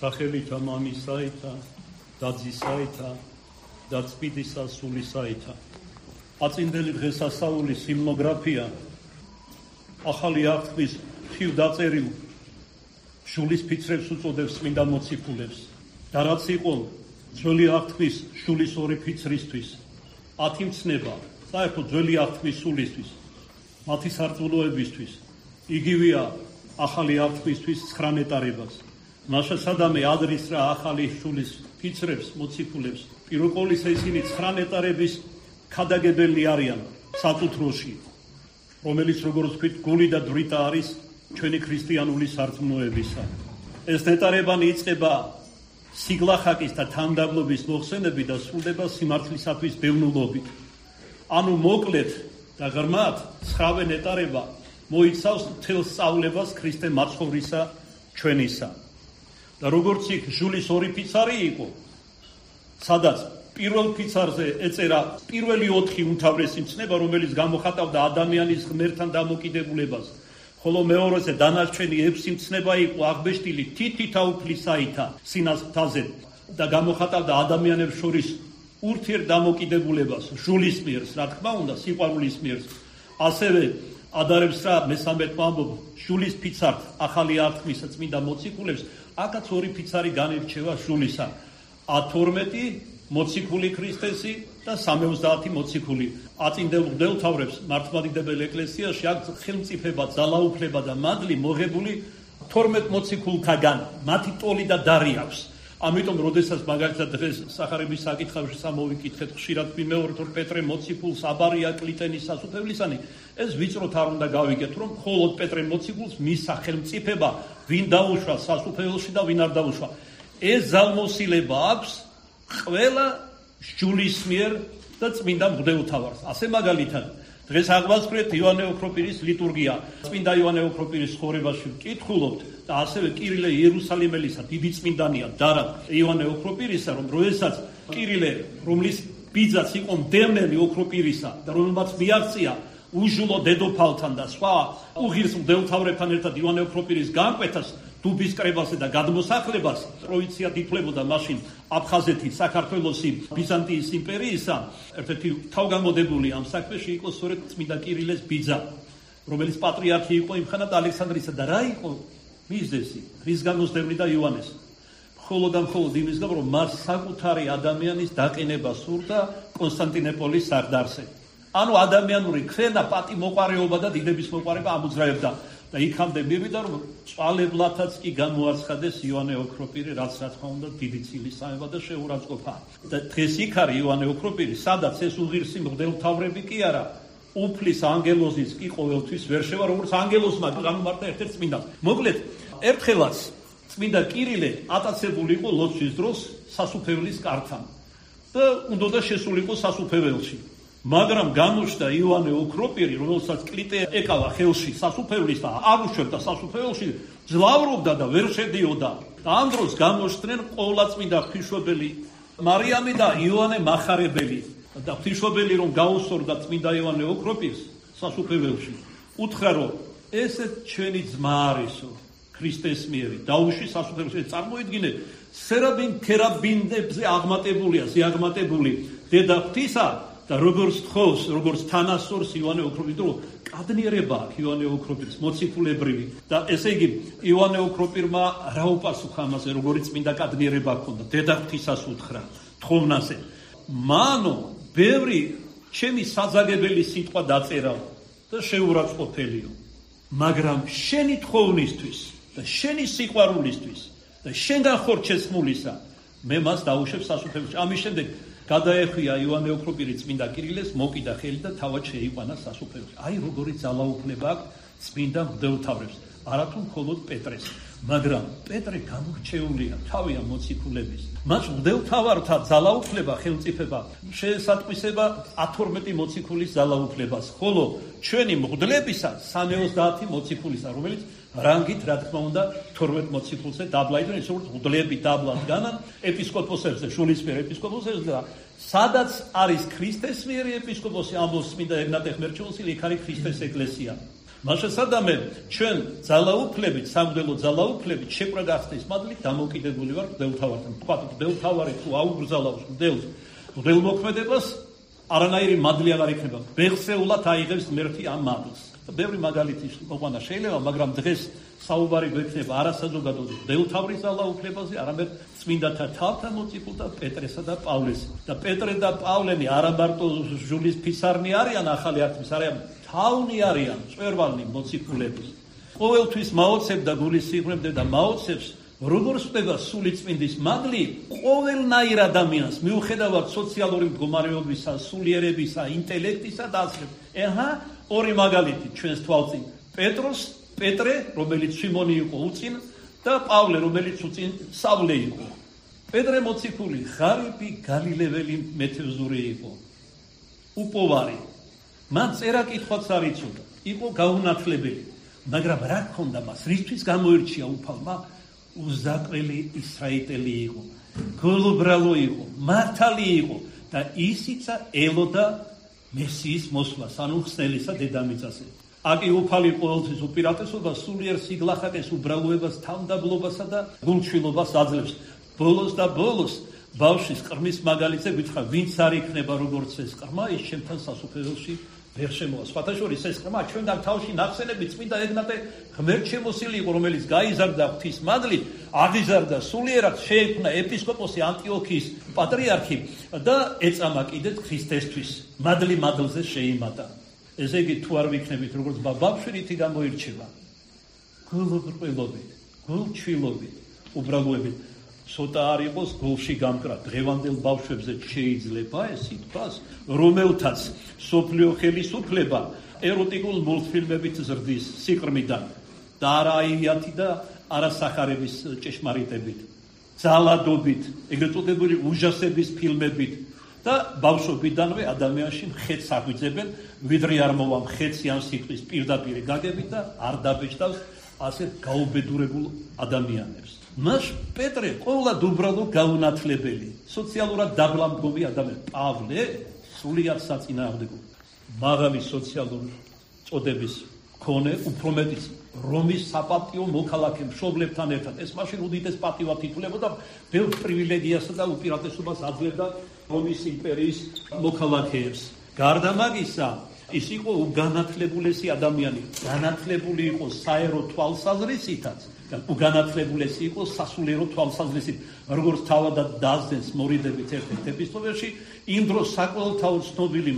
სახელითა მამისაითა და ძისაითა და წმინდისა სულისაითა. აწინდელი დღესასწაულის ჰიმნოგრაფია ახალი აღთქმის ხივ დაწერილ შულის ფიცრებს უწოდებს წმინდა მოციქულებს და რაც იყო ძველი აღთქმის შულის ორი ფიცრისთვის 10 მცნება საერთოდ ძველი აღთქმის სულისთვის მათი სარწმუნოებისთვის იგივეა ახალი აღთქმისთვის 9 ნეტარებას. მაშა სადამე ადრის რა ახალი შულის ფიცრებს მოციქულებს პირველყოლისა ისინი 9 ნეტარების ქადაგებელი არიან საკუთროში, რომელიც როგორც ვთქვით გული და დრიტა არის ჩვენი ქრისტიანული სარწმუნოებისა. ეს ნეტარებანი იწყება სიგლახაკის და თანდაბლობის მოხსენებით და სრულდება სიმართლისათვის ბევნულობით. ანუ მოკლედ და ღრმად 9 ნეტარება მოიცავს მთელ სწავლებას ქრისტე მაცხოვრისა ჩვენისა. და როგორც იქ შულის ორი ფიცარი იყო, სადაც პირველ ფიცარზე ეწერა პირველი 4 უმთავრესი მცნება, რომელიც გამოხატავდა ადამიანის ღმერთთან დამოკიდებულებას, ხოლო მეორეზე დანარჩენი 6 მცნება იყო აღბეჭდილი თითითა უფლისაითა სინათლეზე და გამოხატავდა ადამიანებს შორის ურთიერთდამოკიდებულებას შულის მიერს, რა თქმა უნდა, სიყვარულის მიერს. ასევე ადარებს რა მესამედმა ამბობ შულის ფიცართ ახალი აღთქმისა წმინდა მოციქულებს, აქაც ორი ფიცარი განირჩევა შულისა. 12 მოციქული ქრისტესი და 70 მოციქული. აწინდელ მღვდელთავრებს მართლმადიდებელ ეკლესიაში აქ ხელმწიფება, ძალაუფლება და მადლი მოღებული 12 მოციქულთაგან, მათი ტოლი და დარი აქვს. ამიტომ როდესაც მაგალითად დღეს სახარების საკითხავში სამოვიკითხეთ ხშირად მიმეორეთ რომ პეტრე მოციქულს აბარია კლიტენის სასუფევლისანი, ეს ვიწროთ არ უნდა გავიგეთ რომ მხოლოდ პეტრე მოციქულს მისცა ხელმწიფება ვინ დაუშვა სასუფეველში და ვინ არ დაუშვა. ეს ძალმოსილება აქვს ყველა შულის მიერ და წმინდა მღვდელთავარს. ასე მაგალითად დღეს აღვასწრეთ იოანე ოქროპირის ლიტურგია. წმინდა იოანე ოქროპირის ცხოვრებაში ვკითხულობთ და ასევე კირილე იერუსალიმელისა დიდი წმინდანია დარა იოანე ოქროპირისა, რომ როდესაც კირილე, რომლის ბიძაც იყო მდევნელი ოქროპირისა და რომელმაც მიაღწია უჟულო დედოფალთან და სხვა უღირს მღვდელთავრებთან ერთად იოანე ოქროპირის განკვეთას, დუბის კრებასა და გადმოსახლებას, პროვინცია ითვლებოდა მაშინ აფხაზეთი, საქართველოსი ბიზანტიის იმპერიისა, ერთ-ერთი თავგამოდებული ამ საქმეში იყო სწორედ წმინდა კირილეს ბიძა, რომელიც პატრიარქი იყო იმხანად ალექსანდრისა და რა იყო მიზეზი, რის გამოსდევნი და იოანეს. მხოლოდ და მხოლოდ იმის გამო, რომ მას საკუთარი ადამიანის დაყენება სურდა კონსტანტინოპოლის სარდარზე. ანუ ადამიანური ქრენა, პატიმოყარეობა და დიდების მოყარება ამოძრავებდა და იქამდე მივიდა, რომ წვალებლათაც კი გამოაცხადეს იოანე ოქროპირი, რაც რა თქმა უნდა დიდი წილის სამება და შეურაცხყოფა. და დღეს იქ არის იოანე ოქროპირი, სადაც ეს უღირსი მღვდელმთავრები კი არა, უფლის ანგელოზის კი ყოველთვის ვერ შევა, როგორც ანგელოზმა განმარტა ერთ-ერთ წმინდანს. მოკლედ, ერთხელაც წმინდა კირილე ატაცებული იყო ლოცვის დროს სასუფეველის კართან და უნდა შესულიყო სასუფეველში. მაგრამ გამოჩნდა იოანე ოქროპირი, რომელსაც კლიტე ეკავა ხელში სასუფეველის და აღუშვებდა სასუფეველში, ძლავრობდა და ვერ შედიოდა. და ამ დროს გამოჩნდნენ ყოვლადწმინდა ღვთისმშობელი მარიამი და იოანე მახარებელი. და ღვთისმშობელი რომ გაუსწორდა წმინდა იოანე ოქროპირს სასუფეველში, უთხრა რომ ესეც ჩვენი ძმა არისო, ქრისტეს მიერი, დაუშვი სასუფეველში. წარმოიდგინეთ, სერაბინ ქერაბინებზე აღმატებულია, ზეაღმატებული დედა ღვთისა და როგორც თხოვს, როგორც თანასწორს იოანე ოქროპირის, რომ კადნიერება აქვს იოანე ოქროპირის მოციქულებრივი. და ესე იგი იოანე ოქროპირმა რა უპასუხა ამაზე, როგორც წმინდა კადნიერება ჰქონდა, დედა ღვთისას უთხრა თხოვნაზე. მანო ბევრი ჩემი საძაგებელი სიტყვა დაწერა და შეურაცხყოფელიო, მაგრამ შენი თხოვნისთვის და შენი სიყვარულისთვის და შენგან ხარ ჩესმულისა მე მას დაუშვებ სასუფეველში. ამის შემდეგ გადაეხვია იოანე ოქროპირი წმინდა კირილეს, მოკიდა ხელი და თავად შეიყვანა სასუფეველში. აი როგორი ძალაუფლება აქვს წმინდა მღვდელთავრებს, არათუ მხოლოდ პეტრეს. მაგრამ პეტრე გამორჩეულია თავია მოციქულების. მას მღვდელთავართა ძალაუფლება, ხელმწიფება შეესატყვისება 12 მოციქულის ძალაუფლებას, ხოლო ჩვენი მღვდლებისა 330 მოციქულისა, რომელიც რანგით, რა თქმა უნდა, 12 მოციქულზე დაბლა იდგნენ, ისე როგორც მღვდლები დაბლა დგანან ეპისკოპოსებზე, შულისმიერ ეპისკოპოსებზე და სადაც არის ქრისტეს მიერი ეპისკოპოსი, ამბობს წმინდა ეგნატე ღმერთშეუხელი, იქ არის ქრისტეს ეკლესია. მაშასადამე ჩვენ ძალაუფლებით, სამღვდელო ძალაუფლებით შეკრა გახსნის მადლით დამოკიდებული ვართ მღვდელმთავართან. თქვათ, მღვდელმთავარი თუ აუგზავნოს მღვდელს მღვდელმოქმედებას, არანაირი მადლი აღარ იქნება. ბეხსეულად აიღებს ღმერთი ამ მადლს. ბევრი მაგალითი მოყვანა შეიძლება, მაგრამ დღეს საუბარი გვექნება არასაზოგადო მღვდელმთავრის ძალაუფლებაზე, არამედ წმინდათა თავთან მოციქულთა პეტრესა და პავლეს. და პეტრე და პავლენი არა მარტო ჟულის ფისარნი არიან ახალი ართმის, არიან თავნი არიან წვერვალნი მოციქულების. ყოველთვის მაოცებდა გულის სიღრმემდე და მაოცებს როგორ ხდება სული წმინდის მადლი ყოველნაირ ადამიანს მიუხედავად სოციალური მდგომარეობისა, სულიერებისა, ინტელექტისა და ასე. ორი მაგალითი ჩვენს თვალწინ. პეტრე, რომელიც სიმონი იყო უწინ და პავლე, რომელიც უწინ სავლე იყო. პეტრე მოციქული, ღარიბი გალილეველი მეთევზური იყო. უპოვარი. მან წერა კითხვაც არ იცოდა. იყო გაუნათლებელი. მაგრამ რა ჰქონდა მას? რისთვის გამოირჩია უფალმა? უზაყრელი ისრაელელი იყო. გულუბრალო იყო, მართალი იყო და ისიცა ელოდა მესიის მოსვლას, ანუ ხსნელისა დედამიწაზე. აკი უფალი ყოველთვის უპირატესობას სულიერ სიგლახაკეს უბრალოებას, თავმდაბლობასა და გულჩვილობას აძლევს. ბოლოს და ბოლოს ბავშვის ყრმის მაგალითზე გითხრა, ვინც არ იქნება როგორც ეს ყრმა, ის ჩემთან სასუფეველში ვერ შემოვა. სხვათა შორის ეს ყრმა ჩვენგან თავში ნახსენები წმინდა ეგნატე ღმერთშემოსილი იყო, რომელიც გაიზარდა ღვთის მადლით, აღიზარდა სულიერად, შეექმნა ეპისკოპოსი ანტიოქიის პატრიარქი და ეწამა კიდეც ქრისტესთვის. მადლი მადლზე შეიმატა. ესე იგი თუ არ ვიქნებით როგორც ბავშვი რითი გამოირჩევა? გულუბრყვილობით, გულჩვილობით, უბრალოებით. ცოტა არ იყოს გულში გამკრა. დღევანდელ ბავშვებზე შეიძლება ეს ითქვას, რომელთაც სოფლიო ხელისუფლება ეროტიკულ მულტფილმებით ზრდის სიყრმიდან და არა აიათი და არა სახარების ჭეშმარიტებით, ძალადობით, ეგრეთ წოდებული უჟასების ფილმებით და ბავშვობიდანვე ადამიანში მხეთს აღვიძებენ, ვიდრე არ მოვა მხეცი ან სიტყვის პირდაპირ გაგებით და არ დაბეჭდავს ასეთ გაუბედურებულ ადამიანებს. მას პეტრე ყოველად უბრალო გაუნათლებელი, სოციალურად დაბლამდგომი ადამიანი. პავლე სულიად საწინააღმდეგო, მაღალი სოციალური წოდების მქონე, უფრო მეტიც რომის საპატიო მოქალაქე მშობლებთან ერთად. ეს მაშინ უდიდეს პატივად ითვლებოდა, ბევრ პრივილეგიასა და უპირატესობას აძლევდა რომის იმპერიის მოქალაქეებს. გარდა მაგისა, ის იყო უგანათლებულესი ადამიანი, განათლებული იყო საერო თვალსაზრისითაც. უგანათლებულესი იყო სასულიერო თვალსაზრისით, როგორც თავადად დაასძენს მორიდებით ერთ-ერთ ეპისტოლეში, იმ დროს საკმაოდ ცნობილი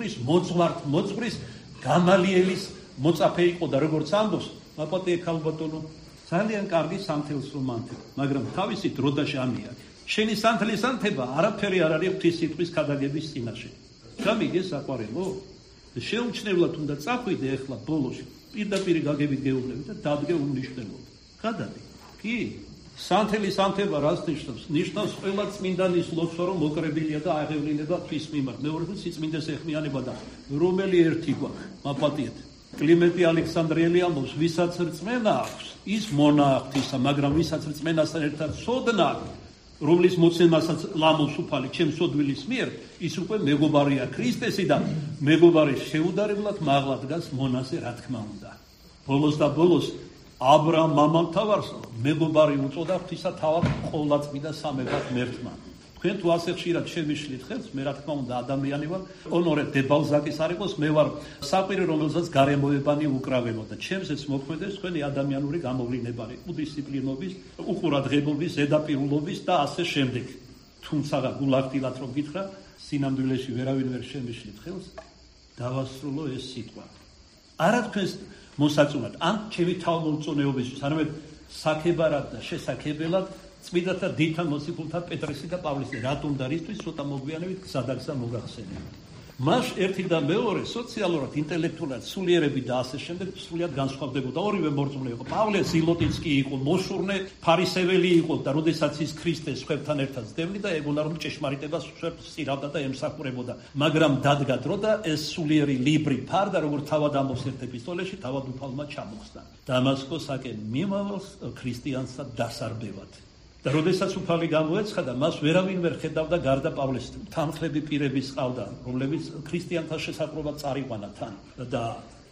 მოძღვრის გამალიელის მოწაფე იყო და როგორც ამბობს, მაპატიე ქალბატონო, ძალიან კარგი სამთელს რომ ანთებ, მაგრამ თავისი დრო და ჟამია. შენი სანთლის ანთება არაფერი არ არის ღვთის სიტყვის ქადაგების წინაშე. გამიგე საყვარელო? შეუმჩნევლად უნდა წახვიდე ახლა ბოლოში, პირდაპირ გაგებით გეუბნები და დადგე უმნიშვნელოდ. გადადი. კი, სანთლის ანთება რას ნიშნავს? ნიშნავს ყველა წმინდანის ლოცვა, რომ მოკრებილია და აღევლინება ღვთის მიმართ. მეორე სიწმინდეს ეხმიანება და რომელი ერთი გვაქვს, მაპატიეთ. კლიმენტი ალექსანდრიელი ამბობს, ვისაც რწმენა აქვს, ის მონა ღვთისა, მაგრამ ვისაც რწმენასთან ერთად სოდნა, რომლის მოცემასაც ლამოს უფალი ჩემ სოდვილის მიერ, ის უკვე მეგობარია ქრისტესი და მეგობარი შეუდარებლად მაღლა დგას მონაზე, რა თქმა უნდა. ბოლოს და ბოლოს აბრაამ მამამთავარს მეგობარი უწოდა ღვთისა თავად ყოვლადწმიდა სამეფო ღმერთმა. თქვენ თუ ასე ხშირად შევიშლით ხელს, მე რა თქმა უნდა ადამიანი ვარ, ონორე დებალზაკის არ იყოს, მე ვარ საყვირი, რომელსაც გარემოებანი უკრავენო და ჩემზეც მოქმედებს თქვენი ადამიანური გამოვლინებანი, უდისციპლინობის, უყურადღებობის, ზედაპირულობის და ასე შემდეგ. თუმცა გულახდილად რომ გითხრა, სინამდვილეში ვერავინ ვერ შევიშლით ხელს, დავასრულო ეს სიტყვა. არა თქვენს მოსაწონად, ან ჩემი თავმომწონეობისთვის, არამედ საქებარად და შესაქმებელად წმინდათა დიდთა მოციქულთა პეტრესა და პავლესა, რატომ და რისთვის ცოტა მოგვიანებით გზადაგზა მოგახსენებთ. მას ერთი და მეორე სოციალურად, ინტელექტუალურად, სულიერები და ასე შემდეგ სულიად განსხვავდებოდა. ორივე მორწმუნე იყო. პავლე ზილოტიცკი იყო, მოშურნე ფარისეველი იყო და როდესაც ის ქრისტეს ხვებთან ერთად ძდევდა და ეგონა რომ ჭეშმარიტებას სწირავდა და ემსახურებოდა. მაგრამ დადგა დრო და ეს სულიერი ლიბრი ფარდა, როგორც თავად ამბობს ერთ ეპისტოლეში, თავად უფალმა ჩამოხსნა. დამასკოსაკენ მიმავალს ქრისტიანსა დასარბევად. და როდესაც უფალი გამოეცხადა, მას ვერავინ ვერ ხედავდა გარდა პავლეს. თანხლები პირების ყავდა, რომლებიც ქრისტიანთა შესაყრობად წარიყვანა თან და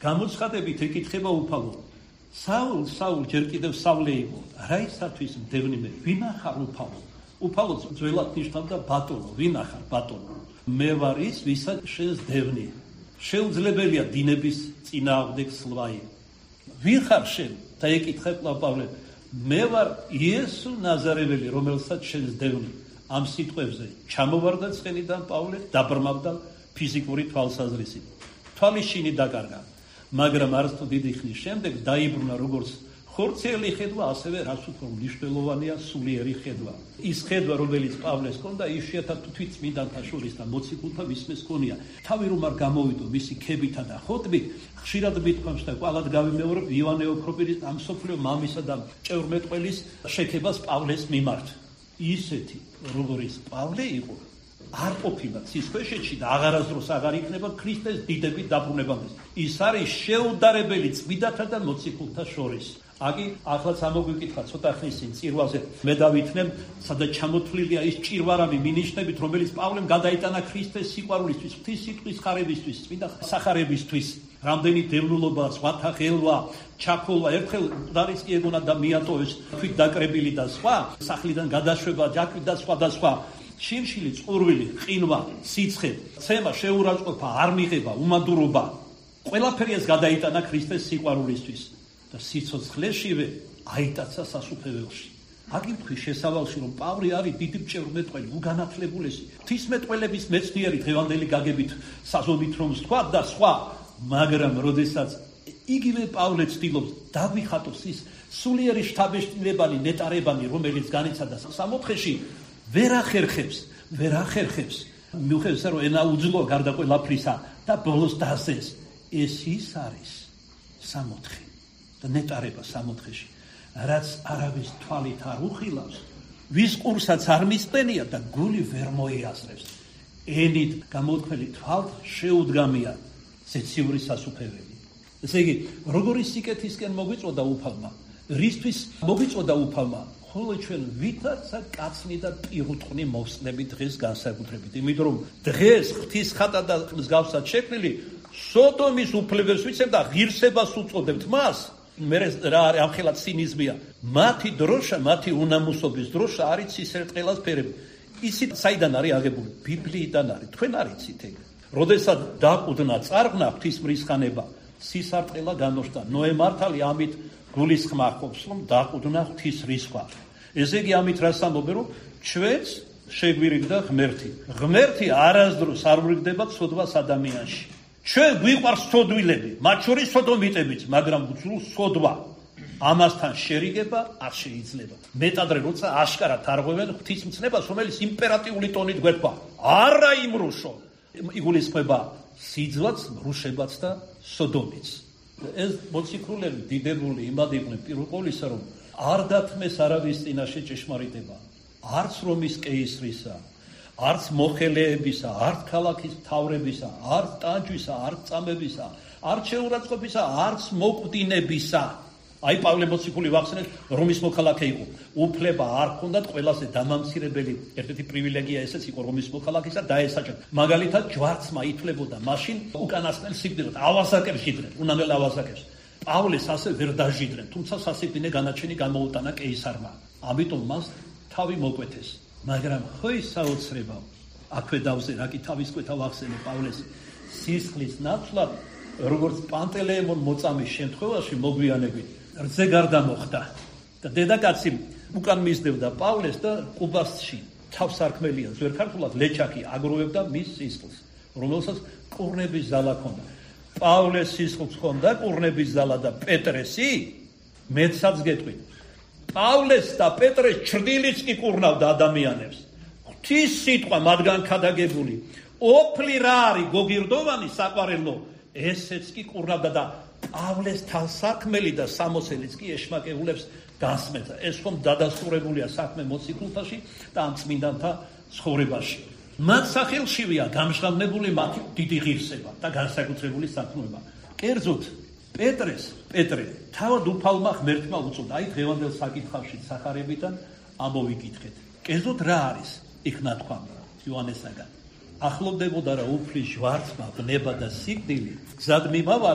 გამოცხადებით ეკითხება უფალო, საულ ჯერ კიდევ სავლე იყო, რაისათვის მდევნი მე, ვინ ახარ უფალო? უფალო ძველად ნიშნავდა ბატონო, ვინ ახარ ბატონო? მე ვარ ის, ვისაც შენს დევნი. შეუძლებელია დინების წინააღმდეგ სვლა. ვინ ხარ შენ? და ეკითხა პავლე, მე ვარ იესო ნაზარელი, რომელსაც შენს დევნი. ამ სიტყვებზე ჩამოვარდა ცხენიდან პავლე, დაბრმავდა ფიზიკური თვალსაზრისით. თვალი შინი დაკარგა, მაგრამ არც თუ დიდი ხნის შემდეგ დაიბრუნა როგორც ხორცელი ხედვა, ასევე რაც უფრო მნიშვნელოვანია სულიერი ხედვა. ის ხედვა, რომელიც პავლეს ჰქონდა, იშვიათად თვითწმინდანთა შორის და მოციქულთა მისმეს ჰქონია. თავი რომ არ გამოვიდო მისი ქებითა და ხოტბით, ხშირად მithქვამს და კვალად გავიმეორებ ივანე ოქროპირის ამ მსოფლიო მამისა და ჭევრმეტყველის შექებას პავლეს მიმართ. ისეთი, როგორც პავლე იყო, არ ყოფილა ცისქვეშეთში და აღარასდროს აღარ იქნება ქრისტეს დიდებით დაბრუნებამდე. ის არის შეუდარებელი წმინდათა და მოციქულთა შორის. აგი ახლაც ამოგვიკითხა ცოტა ხნის წინ წირვაზე მე დავითნებ, სადაც ჩამოთვლილია ის ჭირვარამი მინიშნებით, რომელიც პავლემ გადაიტანა ქრისტეს სიყვარულისთვის, ღვთის სიტყვის ხარებისთვის, წმინდა სახარებისთვის. რამდენი დევნულობა, სხვათა ხელვა, ჩაქოლვა, ერთხელ მკვდარის კი ეგონა და მიატოვეს თვით დაკრებილი და სხვა, სახლიდან გადაშვება, ჯაკვით და სხვა და სხვა. შიმშილი, წყურვილი, ყინვა, სიცხე, ცემა, შეურაცხყოფა, არ მიღება, უმადურობა. ყველაფერი ეს გადაიტანა ქრისტეს სიყვარულისთვის და სიცოცხლეშივე აიტაცა სასუფეველში. აგიმთხი შესავალში, რომ პავლე არის დიდი მჭევრმეტყველი, უგანათლებულესი, ღვთისმეტყველების მეცნიერი დღევანდელი გაგებით საზომით რომ თქვა და სხვა, მაგრამ როდესაც იგივე პავლე ცდილობს დაგვიხატოს ის სულიერი შთაბეჭდილებანი, ნეტარებანი, რომელიც განიცადა სამოთხეში, ვერ ახერხებს. მიუხედავად რომ ენა უძლოა გარდა ყველაფრისა და ბოლოს დასეს, ეს ის არის სამოთხე და ნეტარება სამოთხეში, რაც არავის თვალით არ უხილავს, ვის ყურსაც არ მისწენია და გული ვერ მოიაზრებს. ენით გამოთქმელი თვალთ შეუდგამია ზეციური სასუფეველი. ესე იგი, როგორი სიკეთისკენ მოგვიწოდა უფალმა, რისთვის მოგვიწოდა უფალმა, ხოლო ჩვენ ვითარცა კაცნი და პირუტყვი მოვსწრებით დღეს განსაკუთრებით. იმიტომ რომ დღეს ღვთის ხატა და მსგავსად შექმნილი სოდომის უფლებებს ვიცემ და ღირსებას უწოდებთ მას. მე რა არის ამხელა ცინიზმია. მათი დროშა, მათი უნამუსობის დროშა არის ცისერტყელას ფერები. ისიც საიდან არის აღებული? ბიბლიიდან არის. თქვენ არ იცით ეგ. როდესაც დაყუდნა წარღნა ღვთისმრისხანება, სისარტყელა განოშდა. ნოე მართალი ამით გულისხმა ყოფს, რომ დაყუდნა ღვთის რისხვა. ესე იგი ამით რას ამბობენ, რომ ჩვენც შეგვირიგდა ღმერთი. ღმერთი არასდროს არ ვრიგდება ცოდვას ადამიანში. ჩვენ გვიყვარს ცოდვილები, მათ შორის სოდომიტებიც, მაგრამ უძლოს სოდვა. ამასთან შერიგება არ შეიძლება. მეტადრე როცა აშკარად არღვევენ ღვთისმცნებას, რომელიც იმპერატიული ტონით გვერქვა. არა იმრუშო. იგულისხმება სიძვაც, მრუშებაც და სოდომიც. ეს მოციქულები დიდებული იმად იყვნენ პირველ ყოვლისა, რომ არ დათმეს არავის წინაშე ჭეშმარიტება, არც რომის კეისრისა, არც მოხელეებისა, არც ქალაქის მთავრებისა, არც ტანჯვისა, არც წამებისა, არც შეურაცხყოფისა, არც მოკვდინებისა. აი პავლე მოციქული ვახსენეთ, რომის მოქალაქე იყო. უფლება არ ჰქონდათ ყველაზე დამამცირებელი, ერთ-ერთი პრივილეგია ესეც იყო რომის მოქალაქისა დაესაჯა. მაგალითად, ჯვარცმა ითვლებოდა მაშინ უკანასკნელ სიკვდილად, ავასაკებს ჟიდნენ, უნამელ ავასაკებს. პავლეს ასე ვერ დაჟიდნენ, თუმცა სასიკვდინე განაჩენი გამოუტანა კეისარმა. ამიტომ მას თავი მოკვეთეს. მაგრამ ხო ის საოცრება, აქვე დავზე რა კი თავისკვეთა ვახსენე პავლეს სისხლის ნაცვლად, როგორც პანტელეიმონ მოწამის შემთხვევაში მოგვიანებით რძე გარდა მოხდა და დედაკაცი უკან მისდევდა პავლეს და ყუბასში თავსარქმელია ზვერქართულად ლეჩაკი აგროვებდა მის სისხლს, რომელსაც ყურნების ზალა ჰქონდა. პავლეს სისხლს ჰქონდა ყურნების ზალა და პეტრესი, მეცაც გეტყვით, პავლეს და პეტრეს ჩრდილიც კი ყურნავდა ადამიანებს. ღვთის სიტყვა მათგან ქადაგებული, ოფლი რა არის გოგირდოვანი საყვარელო, ესეც კი ყურნავდა და პავლეს თავსარქმელი და სამოსელიც კი ეშმაკეულებს დასმედა. ეს ხომ დადასტურებულია საქმე მოციქულთაში და ამ წმინდანთა ცხოვრებაში. მათ სახელშივია გამჟღავნებული მათი დიდი ღირსება და განსაკუთრებული საქმეობა. კერძოდ პეტრე თავად უფალმა ღმერთმა უწოდა. აი დღევანდელ საკითხავში სახარებიდან ამოვიკითხეთ. კერძოდ რა არის იქ ნათქვამი იოანესაგან? ახლობდებოდა რა უფლის ჟვარცმა ბნება და სიკვდილი, გზად მიმავალი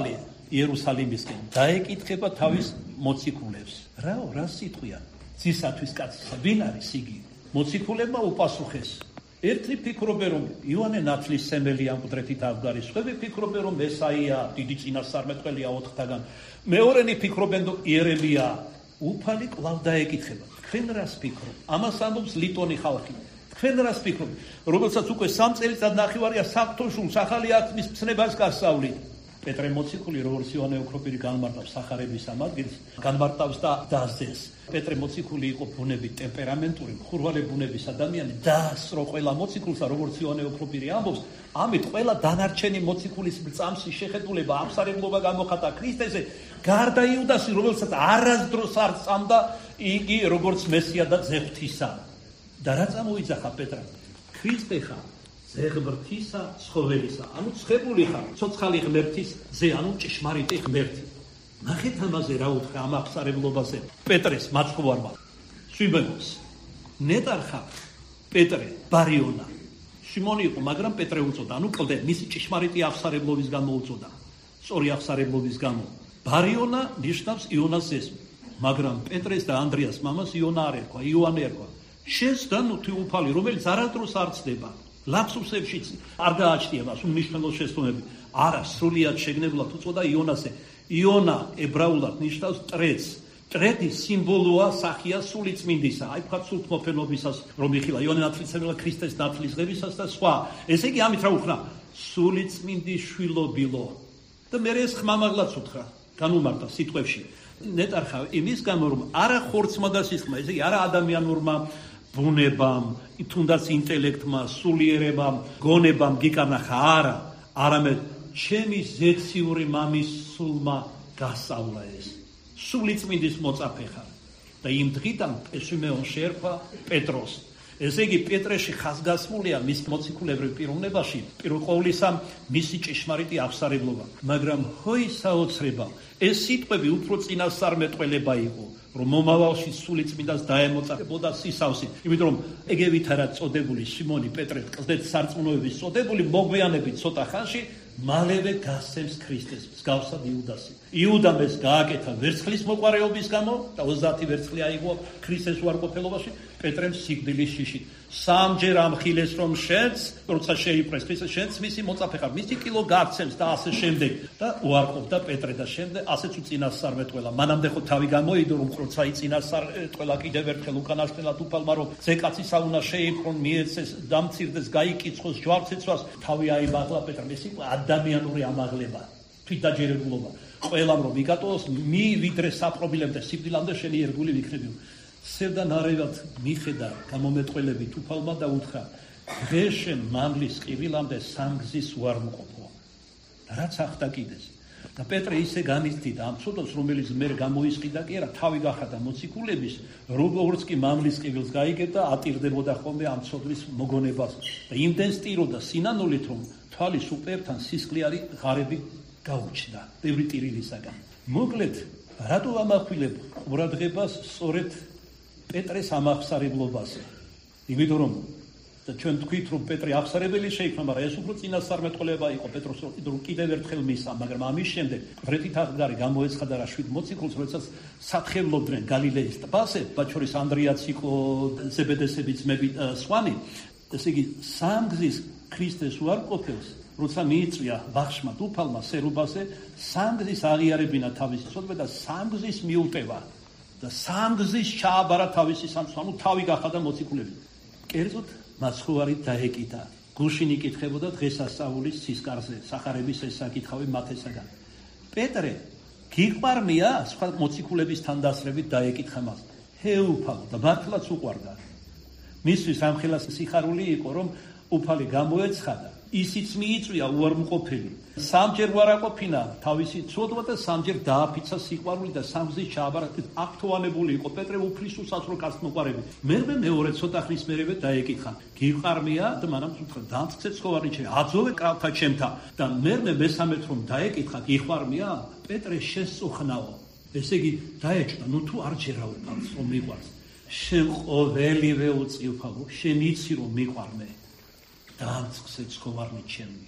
იერუსალიმისკენ, დაეკითხება თავის მოციქულებს. რა სიტყვია? ძისათვის კაცისა, ვინ არის იგი? მოციქულებმა უპასუხეს. ერთი ფიქრობენ, რომ იოანე ნათლისმცემელი ამ კუთხით ავგარი, სხვები ფიქრობენ, რომ მესაია, დიდი წინასწარმეტყველია 4-დან. მეორენი ფიქრობენ, რომ იერემია. უფალი კვლავ დაეკითხება. თქვენ რას ფიქრობთ? ამას ამბობს ლიტონი ხალხი. თქვენ რას ფიქრობთ? რომელსაც უკვე 3 წელიწად ნახევარია საფრთხაშულს ახალი აქტის მცნებას გასავლით. პეტრე მოციქული, როგორც იოანე ოქროპირი განმარტავს სახარების ამ ადგილს, განმარტავს და დასძეს. პეტრე მოციქული იყო ბუნებით ტემპერამენტური, მხურვალე ბუნების ადამიანი, დაასწრო ყველა მოციქულსა, როგორც იოანე ოქროპირი ამბობს, ამით ყველა დანარჩენი მოციქულის წამსი შეხედულება, ამსარებლობა გამოხატა ქრისტეზე, გარდა იუდასი, რომელსაც არასდროს არ წამდა იგი როგორც მესია და ზეღვთისა. და რა წამოიძახა პეტრა? ქრისტე ხარ, ზეღმრთისა, ცხოველისა, ანუ ცხებული ხარ, ცოცხალი ღმერთის ზე, ანუ ჭიშმარიტი ღმერთი. ნახეთ ამაზე რა უთხრა ამ აღსარებლობაზე პეტრეს მაცხოვარმა. შვიბენოს ნეტარ ხარ, პეტრე, ბარიონა. შიმონი იყო, მაგრამ პეტრე უწოდა, ანუ კლდე, მისი ჭიშმარიტი აღსარებლობის გამო უწოდა, სწორი აღსარებლობის გამო. ბარიონა ნიშნავს იონას ზესმი, მაგრამ პეტრეს და ანდრიას მამას იონა არ ერქვა, იოანე ერქვა. შენს და ნუთი უფალი, რომელიც არასდროს არ ცდება, ლაქსუსებშიც არ გააჩნია მას უმნიშვნელო შესტომები. არა, სრულიად შეგნებულად უწოდა იონასე. იონა ებრაულად ნიშნავს ტრედს. ტრედი სიმბოლოა, სახია სულიწმინდისა. აი ვთქვათ სულთმოფენობისას რომ იხილა იოანე ნათლისმცემელი ქრისტეს ნათლისღებისას და სხვა. ესე იგი ამით რა უხრა? სულიწმინდის შვილობილო. და მე ეს ხმამაღლაც უთხრა, განუმარტა სიტყვებში. ნეტარ ხარ იმის გამო რომ არა ხორცმა და სისხლმა, ესე იგი არა ადამიანურმა ბუნებამ, თუნდაც ინტელექტმა, სულიერებამ, გონებამ გიკარნახა, არა, არამედ ჩემი ზეციური მამის სულმა გასავლა ეს. სულიწმინდის მოწაფე ხარ. და იმ დღიდან სვიმეონ შეერქვა პეტროს. ესე იგი პეტრეში ხაზგასმულია მის მოციქულებრივ პიროვნებაში, პირველ ყოვლისა მისი ჭიშმარიტი აღსარებლობა. მაგრამ ჰოი საოცრება, ეს სიტყვები უფრო წინასწარმეტყველება იყო, რომ მომავალში სულიწმინდას დაემოწაფებოდა სისავსი. იმიტომ რომ ეგევით არა წოდებული სიმონი პეტრე, კლდეთ სარწმუნოების წოდებული, მოგვიანებით ცოტა ხანში მალევე გასცემს ქრისტეს, მსგავსად იუდასი. იუდამ ეს გააკეთა ვერცხლის მოყვარეობის გამო და 30 ვერცხლი აიღო ქრისტეს უარყოფილობაში, პეტრემ სიკვდილის შიშით. 3-ჯერ ამხილეს რომ შენც, როცა შეიპყრეს ქრისტეს, შენც მისი მოწაფე ხარ, მისი კილო გაგცემს და ასე შემდეგ. და უარყოფდა პეტრე და შემდეგ ასეც უწინასწარმეტყველა. მანამდე ხო თავი გამოიდო რომ როცა იწინასწარმეტყველა კიდევ ერთხელ უკანასკნელად უფალმა რომ ზეკაცისა უნდა შეიპყრონ, მიეცეს, დამცირდეს, გაიკიცხოს, ჯვარცეცვას, თავი აიმაღლა პეტრემ. ეს იყო ადამიანური ამაღლება, თვითდაჯერებულობა. ყველამ რომ იკატოს, მივიდრე საპრობილემდე, სიკვდილამდე შენი ერთგული ვიქნებიო. სევდან არავად მიხედა გამომეტყველებით უფალმა და უთხრა, დღეშენ მამლის ყივილამდე სამგზის უარმყოფო. და რაც ახდა კიდეს. და პეტრე ისე განიცდიდა ამ ცოდოს, რომელიც მე გამოისყიდა კი არა, თავი გახადა მოციქულების, როგორც კი მამლის ყივილს გაიგებდა, ატირდებოდა ხოლმე ამ ცოდვის მოგონებას. და იმდენ სტიროდა სინანულით, რომ თვალის უპერთან სისხლიანი ღარები გაუჩნდა ბევრი ტირილისაგან. მოკლედ, რატო ამახვილებ ყურადღებას სწორედ პეტრეს ამახსარებლობაზე? იმიტომ რომ ჩვენ თქვით რომ პეტრე აღსარებელი შეიქმნა, მაგრამ ეს უფრო წინასწარმეტყველება იყო პეტროს, რომ კიდევ ერთხელ მისცა, მაგრამ ამის შემდეგ ბრეთით აღგარი გამოეცხადა რა 7 მოციქულს, როდესაც სათხევლობდნენ გალილეის ტბაზე, მათ შორის ანდრიაც იყო, ზებედესები ძმები სხვანი. ესე იგი, სამგზის ქრისტეს უარყოფილს, როცა მიიწვია ვახშმა უფალმა სერუბაზე, სამგზის აღიარებინა თავისი ცოდვა და სამგზის მიუტევა და სამგზის ჩააბარა თავისი სამცხე, ანუ თავი გახადა მოციქულები. კერძოდ მაცხოვარით დაეკიდა. გუშინ იკითხებოდა დღესასწაულის სისკარზე, სახარების ეს საკითხავი მათესაგან. პეტრე, გიყვარმია სხვა მოციქულების თანდასრებით დაეკითხა მას. ჰეუფალო და მართლაც უყვარდა. მისთვის ამხელა სიხარული იყო, რომ უფალი გამოეცხადა, ისიც მიიწვია უარმყოფელი. 3-ჯერ ვარაყოფინა თავისი ცოდვა და 3-ჯერ დააფიცა სიყვარული და სამგზის ჩააბარა. აქტუალებული იყო პეტრე უფლისუს ასრო კაცს მოყარებით. მერმე მეორე ცოტა ხნის მერევე დაეკითხა, გიყვარმია და მანამ უთხრა, დამწცე ცხოვარი ჩემი, აძოვე კრავთა ჩემთა. და მერმე მესამედ რომ დაეკითხა, გიყვარმია? პეტრე შესწუხნაო. ესე იგი დაეჭდა, ნუ თუ არ ჯერა უფალს რომ მიყვარს. შენ ყოველივე უწი უფალო, შენ იცი რომ მიყვარმე. დამწე ცხოვარი ჩემი.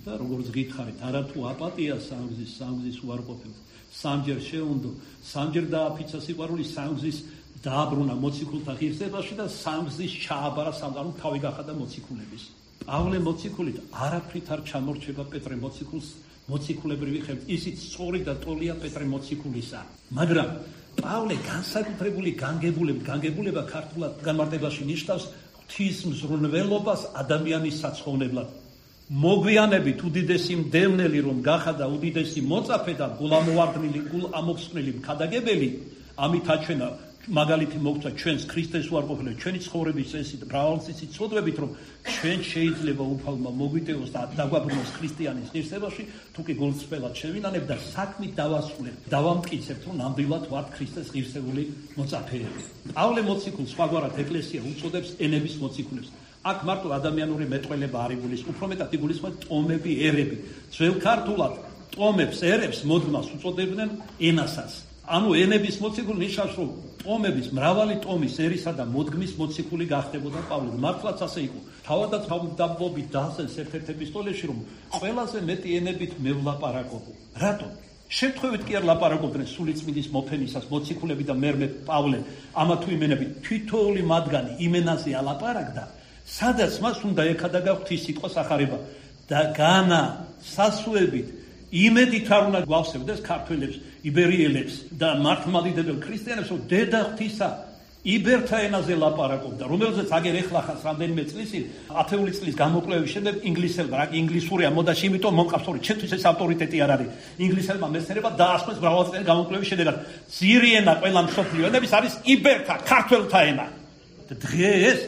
და როგორც გითხარით, არა თუ აპატია სამგზის უარყოფილს, სამჯერ შეუნდო, სამჯერ დააფიცა სიყვარული სამგზის დააბრუნა მოციქულთა ღირსებაში და სამგზის ჩააბარა სამგზის თავი გახადა მოციქულების. პავლე მოციქულით არაფრით არ ჩამორჩება პეტრე მოციქულს მოციქულებრივი ხელით. ისიც სწორი და ტოლია პეტრე მოციქულისა. მაგრამ პავლე განსაკუთრებული განგებულება ქართულად განმარტებაში ნიშნავს ღვთის მზრუნველობას ადამიანის საცხოვნებლად. მოგვიანებით უდიდესი მდევნელი რომ გახადა უდიდესი მოწაფე და გულამოვარდნილი, გულამოხსნილი მქადაგებელი, ამით აჩვენა მაგალითი მოგცა ჩვენს ქრისტეს უარყოფილებს, ჩვენი ცხოვრების წესით, მრავალწლიანი ცოდვებით, რომ ჩვენ შეიძლება უფალმა მოგვიტევოს და დაგვაბრუნოს ქრისტიანის ღირსებაში, თუ კი გულწრფელად შევინანებთ და საქმით დავასრულებთ, დავამტკიცებთ, რომ ნამდვილად ვართ ქრისტეს ღირსეული მოწაფეები. პავლე მოციქულს სხვაგვარად ეკლესია უწოდებს ენების მოციქულებს. აქ მარტო ადამიანური მეტყველება არ იგულისხმება, უფრო მეტად იგულისხმება ტომები, ერები. ძველ ქართულად ტომებს, ერებს მოდგმას უწოდებდნენ ენასაც. ანუ ენების მოციქული ნიშნავს, რომ ტომების მრავალი ტომის ერისა და მოდგმის მოციქული გახდებოდა პავლე. მართლაც ასე იყო. თავადაც თავდაბობით დასწრეს ერთ-ერთ ეპისტოლეში, რომ ყველაზე მეტი ენებით მევლაპარაკობ. რატომ? შემთხვევით კი არ ლაპარაკობდნენ სულიწმინდის მოფენისას მოციქულები და მერმე პავლე, ამა თუ იმენები თითოეული მათგანი იმენაზე ალაპარაკდა, სადაც მას უნდა ექადაგა ღვთის სიტყვა სახარება და განა სასუებით იმედით არ უნდა გვავსებდეს ქართველებს, იბერიელებს და მართლმადიდებელ ქრისტიანებს, რომ დედა ღვთისა იბერთა ენაზე ლაპარაკობდა, რომელზეც აგერ ეხლახანს რამდენიმე წლის წინ, ათეული წლის გამოკვლევის შემდეგ ინგლისელმა, რა ინგლისურია მოდაში, იმიტომ მომყავს, რომ ჩემთვის ეს ავტორიტეტი არ არის. ინგლისელმა მეცნიერება დაასვენეს მრავალწლიანი გამოკვლევის შედეგად. ძირი ენა ყველა მსოფლიო ენების არის იბერთა ქართველთა ენა. და დღეს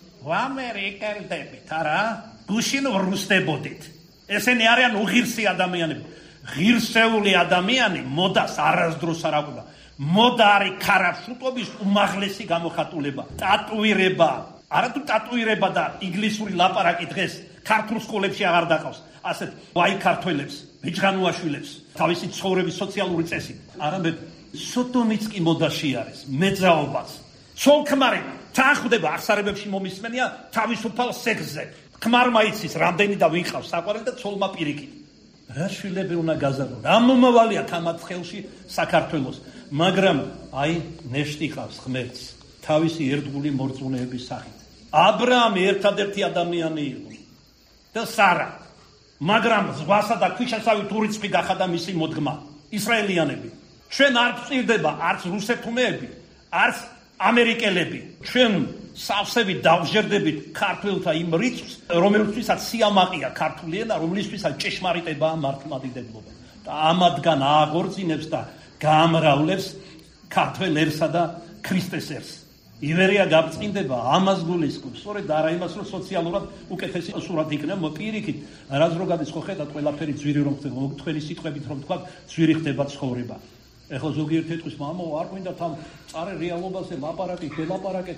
ამერიკელდებით, არა? გუშინ ვრუსდებოდით. ესენი არიან უღირსი ადამიანები. ღირსეული ადამიანი მოდას არასდროს არ აკვირდა. მოდა არის ქარაფშუტობის უმაღლესი გამოხატულება. ტატუირება. არა თუ ტატუირება და ინგლისური ლაპარაკი დღეს ქართულ სკოლებში აღარ დაყავს. ასეთ ვაი ქართველებს, ბეჭდანუაშვილებს, თავისი ცხოვრების სოციალური წესით. არამედ სოდომიც კი მოდაში არის, მეძაობაც. ცოლ-ქმარი თან ხვდება აღსარებებში მომისმენია თავისუფალ სექსზე. ქმარმა იცის რამდენი და ვინ ყავს საყვარელი და ცოლმა პირიქით. რა შვილები უნდა გაზარდონ? რა მომავალია თამათ ხელში საქართველოს? მაგრამ აი ნეშტი ყავს ღმერთს თავისი ერთგული მორწმუნეების სახით. აბრაამი ერთადერთი ადამიანი იყო და სარა. მაგრამ ზღვასა და ქვიშასავით ურიცხვი გახადა მისი მოდგმა. ისრაელიანები. ჩვენ არ ვწირდება არც რუსეთუმეები, არც ამერიკელები. ჩვენ სავსებით დავჟერდებით ქართველთა იმ რიცხვს, რომელთვისაც სიამაყეა ქართული ენა, რომლისთვისაც ჭეშმარიტებაა მართლმადიდებლობა. და ამათგან ააღორწინებს და გაამრავლებს ქართველერსა და ქრისტეს ერს. ივერია გაბწყინდება ამას გულისხმობს, სწორედ არა იმას, რომ სოციალურად უკეთესი სურათი იქნება პირიქით, რაც რო გადის ხო ხედავთ ყველაფერი ძვირი რომ ხდება, თქვენი სიტყვებით რომ თქვა, ძვირი ხდება ცხოვრება. ეხლა ზოგიერთი ეთქვის, მამაო, არ გვინდა თან წარე რეალობაზე ლაპარაკი, გელაპარაკეთ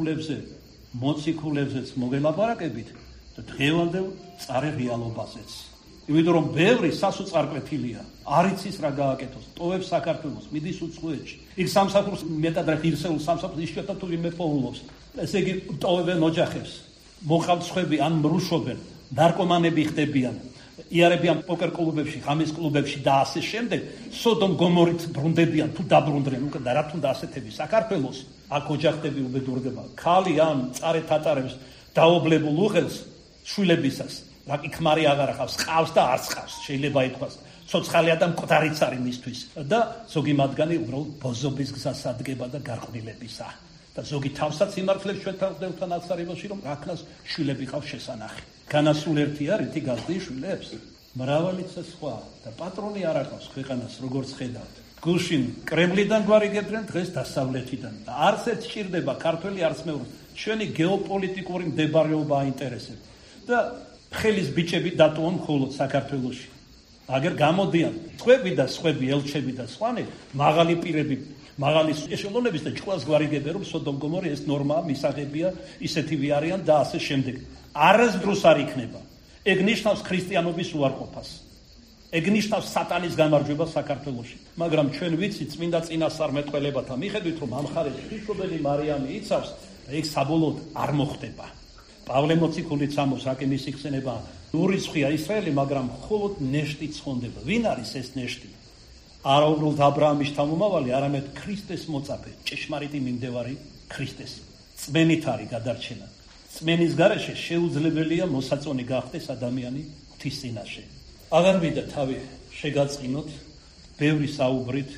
მოციქულებზეც მოგელაპარაკებით და დღევანდელ წარე რეალობაზეც. იმიტომ რომ ბევრი სასოწარკვეთილია, არ იცის რა გააკეთოს, ტოვებს საქართველოს, მიდის უცხოეთში. იქ სამსახურს მეტად რა ღირსეულ სამსახურს იშვიათად თუ ვინმე პოულობს. ესე იგი ტოვებენ ოჯახებს, მოყავთ სხვები ან მრუშობენ, ნარკომანები ხდებიან. იარებიან პოკერ კლუბებში, ღამის კლუბებში და ასე შემდეგ, სოდომ გომორით ბრუნდებიან თუ დაბრუნდნენ, უკვე და რა თუნდა ასეთები საქართველოს, აქ ოჯახები უბედურდება. ქალი ან წარე თატარებს დაობლებულ უღელს შვილებისას, რა კი ქმარი აღარ ახავს, ყავს და არც ყავს, შეიძლება ითქვას. ცოცხალია და მკვდარიც არის მისთვის და ზოგი მათგანი უბრალოდ ბოზობის გზას ადგება და გარყვნილებისა. და ზოგი თავსაც იმართლებს ჩვენ თავდელთან აღსარებაში, რომ რაკნას შვილები ყავს შესანახი. განასულ ერთი არ ერთი გაზრდის შვილებს, მრავალიც სხვა და პატრონი არ აქვს ქვეყანას, როგორც ხედავთ. გუშინ კრემლიდან გვარიგებდნენ, დღეს დასავლეთიდან. და არც ერთ სჭირდება ქართველი არც მეორე. ჩვენი გეოპოლიტიკური მდებარეობა აინტერესებს. და ხელის ბიჭები დატოვონ მხოლოდ საქართველოში. აგერ გამოდიან სხვები და სხვები, ელჩები და სხვანი, მაღალი პირები, მაღალი ეშელონების და ჭკუას გვარიგებენ, რომ სოდომ გომორი ეს ნორმაა, მისაღებია, ისეთივე არიან და ასე შემდეგ. არასდროს არ იქნება. ეგ ნიშნავს ქრისტიანობის უარყოფას. ეგ ნიშნავს სატანის გამარჯვებას საქართველოში. მაგრამ ჩვენ ვიცით წმინდა წინასწარმეტყველებათა მიხედვით, რომ ამ მხარეს ღვთისმშობელი მარიამი იცავს, ეგ საბოლოოდ არ მოხდება. პავლე მოციქულიც ამბობს, აკი მისი ხსენება ურიცხვია ისრაელი, მაგრამ მხოლოდ ნეშტი ცხონდება. ვინ არის ეს ნეშტი? არა უბრალოდ აბრაამის შთამომავალი, არამედ ქრისტეს მოწაფე, ჭეშმარიტი მიმდევარი ქრისტეს. წმენით არის გადარჩენა. წმენის გარეშე შეუძლებელია მოსაწონი გახდეს ადამიანი ღვთის წინაშე. აღარ ვიდა თავი შეგაწყინოთ ბევრი საუბრით,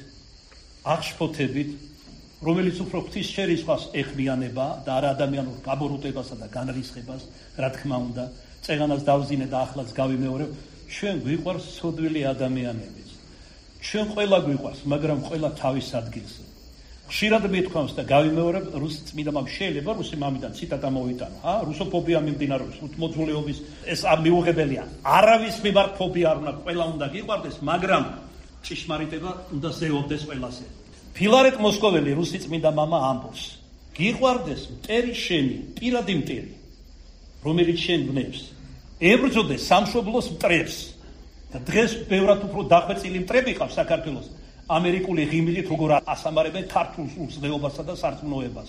აღშფოთებით, რომელიც უფრო ღვთისმშერისხვას ეხმიანება და არა ადამიანურ გაბოროტებასა და განრისხებას, რა თქმა უნდა, წეღანას დავზინე და ახლაც გავიმეორებ, ჩვენ გვიყვარს სოდვილი ადამიანები. ჩვენ ყველა გვიყვარს, მაგრამ ყველა თავის ადგილზე. ხშირად მithქვამს და გავიმეორებ, რუსი წმინდა მამის შეიძლება რუსი მამიდან ციტატა მოვიტანა, რუსოფობია მიმდინარეობს, უთმოძღვრეობის ეს მიუღებელია. არავის მიმართ ფობია არ უნდა, ყველა უნდა გიყვარდეს, მაგრამ ჭიშმარიტება უნდა ზეობდეს ყველასე. ფილარეტ მოსკოველი რუსი წმინდა მამა ამბობს, გიყვარდეს მტერი შენი, პირადი მტერი, რომელიც შენ ვნებს, ებრძოდეს სამშობლოს მტრებს. და დღეს ბევრად უფრო დახვეწილი მტრები ყავს საქართველოს. ამერიკული ღიმილით როგორ ასამარებენ ქართულ სულსღეობასა და სარწმუნოებას.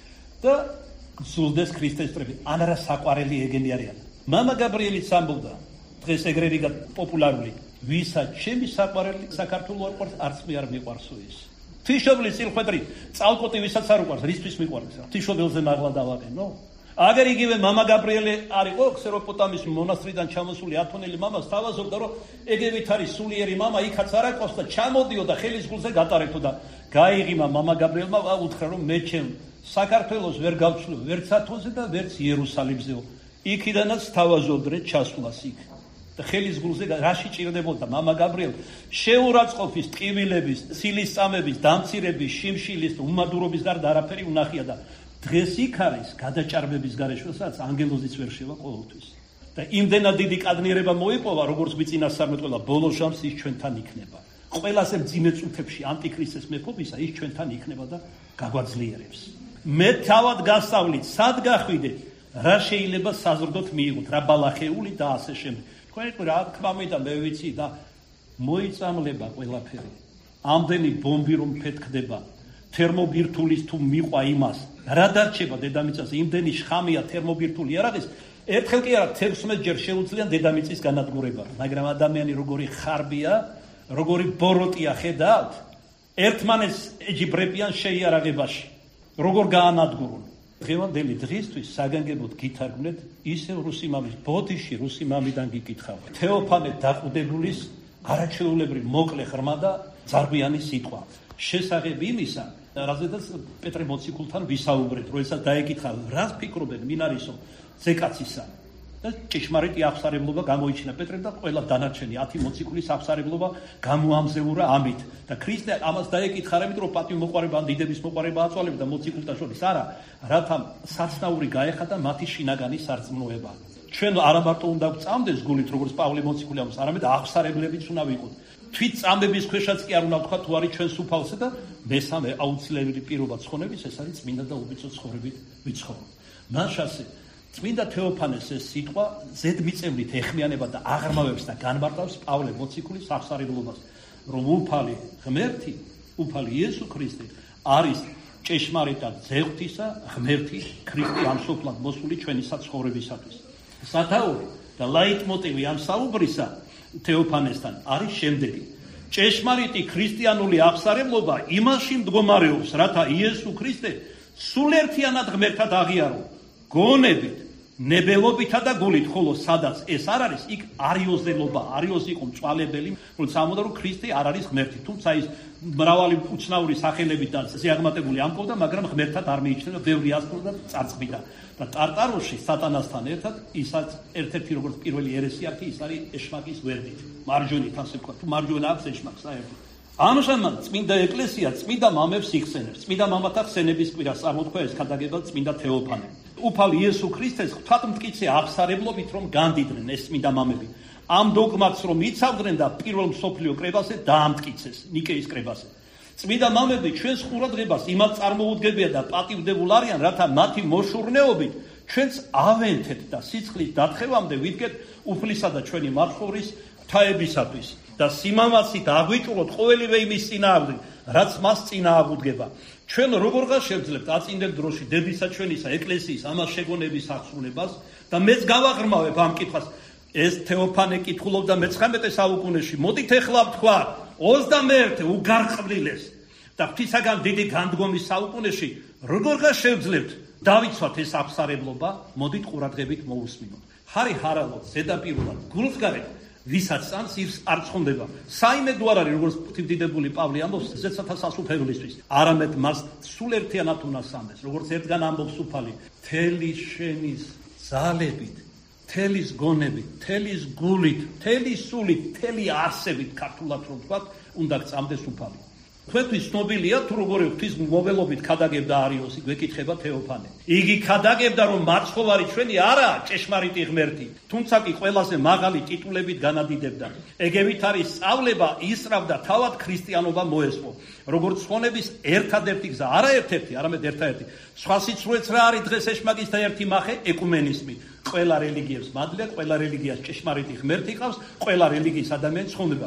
და გსულდეს ქრისტეს მტრები. ანარა საყვარელი ეგენი არიან. მამა გაბრიელიც ამბობდა, დღეს ეგრე პოპულარული, ვისაც ჩემი საყვარელი საქართველო არ ყვარს, არც მე არ მიყვარსო ის. ღვთისმშობლის წილხვედრი, წალკოტი ვისაც არ უყვარს, რისთვის მიყვარს? ღვთისმშობელზე მაღლა დავაყენო? აგერ იგივე მამა გაბრიელე არისო ქსეროპოტამის მონასტრიდან ჩამოსული ათონელი მამა სთავაზობდა, რომ ეგევით არის სულიერი მამა, იქაც არ აკავს და ჩამოდიო და ხელის გულზე გატარებთო და გაიღიმა მამა გაბრიელმა უთხრა, რომ მე ჩემ საქართველოს ვერ გავცვლო ვერც ათონზე და ვერც იერუსალიმზეო. იქიდანაც სთავაზობდნენ ჩასვლას იქ. და ხელის გულზე რაში ჭირდებოდა მამა გაბრიელ შეურაცხყოფის, ტკივილების, ცილისწამების, დამცირების, შიმშილის, უმადურობის გარდა არაფერი უნახია და დღეს იქ არის გადაჭარბების გარეშე, სადაც ანგელოზიც ვერ შევა ყოველთვის. და იმდენად დიდი კადნიერება მოიპოვა, როგორც გვიწინასწარმეთ ყველა ბოლო ჟამს ის ჩვენთან იქნება. ყველაზე მძიმე წუთებში ანტიქრისტეს მეფობისა ის ჩვენთან იქნება და გაგვაძლიერებს. მე თავად გასწავლით, სად გახვიდეთ, რა შეიძლება საზრდოთ მიიღოთ, რა ბალახეული და ასე შემდეგ. თქვენ რა თქმა უნდა მე ვიცი და მოიწამლება ყველაფერი. ამდენი ბომბი რომ ფეთქდება, თერმობირთულის თუ მიყვა იმას, რა დარჩება დედამიწაზე, იმდენი შხამია თერმობირთული არ არის, ერთხელ კი არა 16 ჯერ შეუძლია დედამიწის განადგურება, მაგრამ ადამიანი როგორი ხარბია, როგორი ბოროტია ხედავთ, ერთმანეთს ეჯიბრებიან შეიარაღებაში, როგორ გაანადგურონ. დღევანდელი დღისთვის საგანგებოდ გითარგმნეთ ისევ რუსი მამის ბოდიში რუსი მამიდან გიკითხავთ. თეოფანე დაყუდებულის არაჩვეულებრივ მოკლე ღრმა და ძარღვიანი სიტყვა. შესახებ იმისა, რაზედაც პეტრე მოციქულთან ვისაუბრეთ, როდესაც დაეკითხა, რას ფიქრობენ მინარისო ზეკაცისა და ჭეშმარიტი აღსარებლობა გამოიჩინა პეტრემ და ყველა დანარჩენი 10 მოციქულის აღსარებლობა გამოამზეურა ამით და ქრისტე ამას დაეკითხა, რომ პატივმოყვარება ან დიდების მოყვარება აწვალება და მოციქულთა შორის არა, რათა საცნაური გაეხადა მათი შინაგანი სარწმუნოება. ჩვენ არა მარტო უნდა გვწამდეს გულით, როგორც პავლე მოციქული ამბობს, არამედ აღსარებლებიც უნდა ვიყოთ. თვით წამების ქვეშაც კი არ უნდა ვთქვა თუ არის ჩვენ სუფალსა და მესამე აუცილებელი პირობა ცხონების ეს არის წმინდა და უბიცო ცხოვრებით ვიცხოვროთ. მაშასე წმინდა თეოფანეს ეს სიტყვა ზედმიწევნით ეხმიანება და აღრმავებს და განმარტავს პავლე მოციქულის აღსარებლობას, რომ უფალი ღმერთი, უფალი იესო ქრისტე არის ჭეშმარიტად ზეღვთისა ღმერთი ქრისტე ამ სოფლად მოსული ჩვენი საცხოვრებისათვის. სათაური და ლაიტმოტივი ამ საუბრისა თეოფანესთან არის შემდეგი. ჭეშმარიტი ქრისტიანული აღსარებლობა იმაში მდგომარეობს, რათა იესო ქრისტე სულერთიანად ღმერთად აღიარო, გონებით, ნებელობითა და გულით, ხოლო სადაც ეს არ არის, იქ არიოზელობა, არიოზი იყო მწვალებელი, როცა ამბობდა, რომ ქრისტე არ არის ღმერთი, თუმცა ის მრავალი უცნაური სახელებით და ზეაღმატებული ამბობდა, მაგრამ ღმერთად არ მიიჩნევა, ბევრი ასწორდა და წარწმიდა. და ტარტაროში სატანასთან ერთად ისაც ერთ-ერთი როგორც პირველი ერესიარქი ის არის ეშმაკის გვერდით. მარჯვენით ასე ვქვა, თუ მარჯვენა აქვს ეშმაკს საერთოდ. ამჟამად წმინდა ეკლესია წმინდა მამებს იხსენებს. წმინდა მამათა ხსენების კვირას წარმოთქვა ეს ქადაგება წმინდა თეოფანე. უფალი იესო ქრისტეს ღვთადმტკიცე აღსარებლობით რომ განდიდნენ ეს წმინდა მამები. ამ დოგმატს რომ იცავდნენ და პირველ მსოფლიო კრებაზე დაამტკიცეს, ნიკეის კრებაზე. წმინდა მამები ჩვენს ყურადღებას იმად წარმოუდგებიან და პატივდებულ არიან, რათა მათი მოშურნეობით ჩვენც ავენთეთ და სიცხლის დათხევამდე ვიდგეთ უფლისა და ჩვენი მართვრის ღვთაებისათვის და სიმამაცით აღვიჭროთ ყოველივე იმის წინააღმდეგ, რაც მას წინააღუდგება. ჩვენ როგორღა შევძლებთ აწინდელ დროში დებისა ჩვენისა ეკლესიის ამას შეგონების აღსრულებას და მეც გავაღრმავებ ამ კითხვას. ეს თეოფანე კითხულობდა მე-19 საუკუნეში. მოდით ეხლა ვთქვა 21 უგარყვლილეს და ღვთისაგან დიდი განდგომის საუკუნეში როგორღა შევძლებთ დავიცვათ ეს აფსარებლობა. მოდით ყურადღებით მოусმინოთ. ხარი ჰარალოდ ზედაპირულად გულსგარეთ ვისაც წამს ირს არ ცხონდება. საიმედო არ არის როგორც ღვთისმდიდებული პავლე ამბობს ზეცათა სასუფევლისთვის. არამედ მას სულ ერთიანად უნდა სამდეს. როგორც ერთგან ამბობს უფალი, თელი შენის ძალებით, თელის გონებით, თელის გულით, თელი სულით, თელი არსებით ქართულად რომ ვთქვათ, უნდა გწამდეს უფალი. თქვენთვის ცნობილია თუ როგორი ღვთის მოველობით ქადაგებდა არიოსი, გვეკითხება თეოფანე. იგი ქადაგებდა რომ მაცხოვარი ჩვენი არაა ჭეშმარიტი ღმერთი, თუმცა კი ყველაზე მაღალი ტიტულებით განადიდებდა. ეგევით არის სწავლება ისრავდა თავად ქრისტიანობა მოესწრო. როგორც ხონების ერთადერთი გზა, არა ერთ-ერთი, არამედ ერთადერთი. სხვა სიცრუეც რა არის დღეს ეშმაკის და ერთი მახე ეკუმენიზმი. ყველა რელიგიებს მადლია, ყველა რელიგიას ჭეშმარიტი ღმერთი ყავს, ყველა რელიგიის ადამიანის ხონება.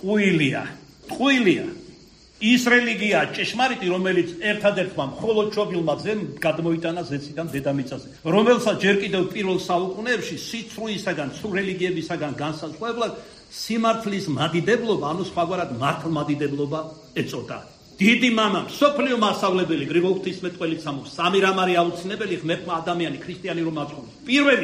ტყუილია. ის რელიგია ჭეშმარიტი, რომელიც ერთადერთმა მხოლოდ ჩობილმა ძემ გადმოიტანა ზეციდან დედამიწაზე, რომელსაც ჯერ კიდევ პირველ საუკუნეებში სიცრუისაგან, სულ რელიგიებისაგან განსაზღვრებლად სიმართლის მადიდებლობა, ანუ სხვაგვარად მართლმადიდებლობა ეწოდა. დიდი მამა, მსოფლიო მასწავლებელი გრიგოლ ღვთისმეტყველიც ამბობს, სამი რამ არის აუცილებელი ღმერთმა ადამიანი ქრისტიანი რომ აწყობს. პირველი,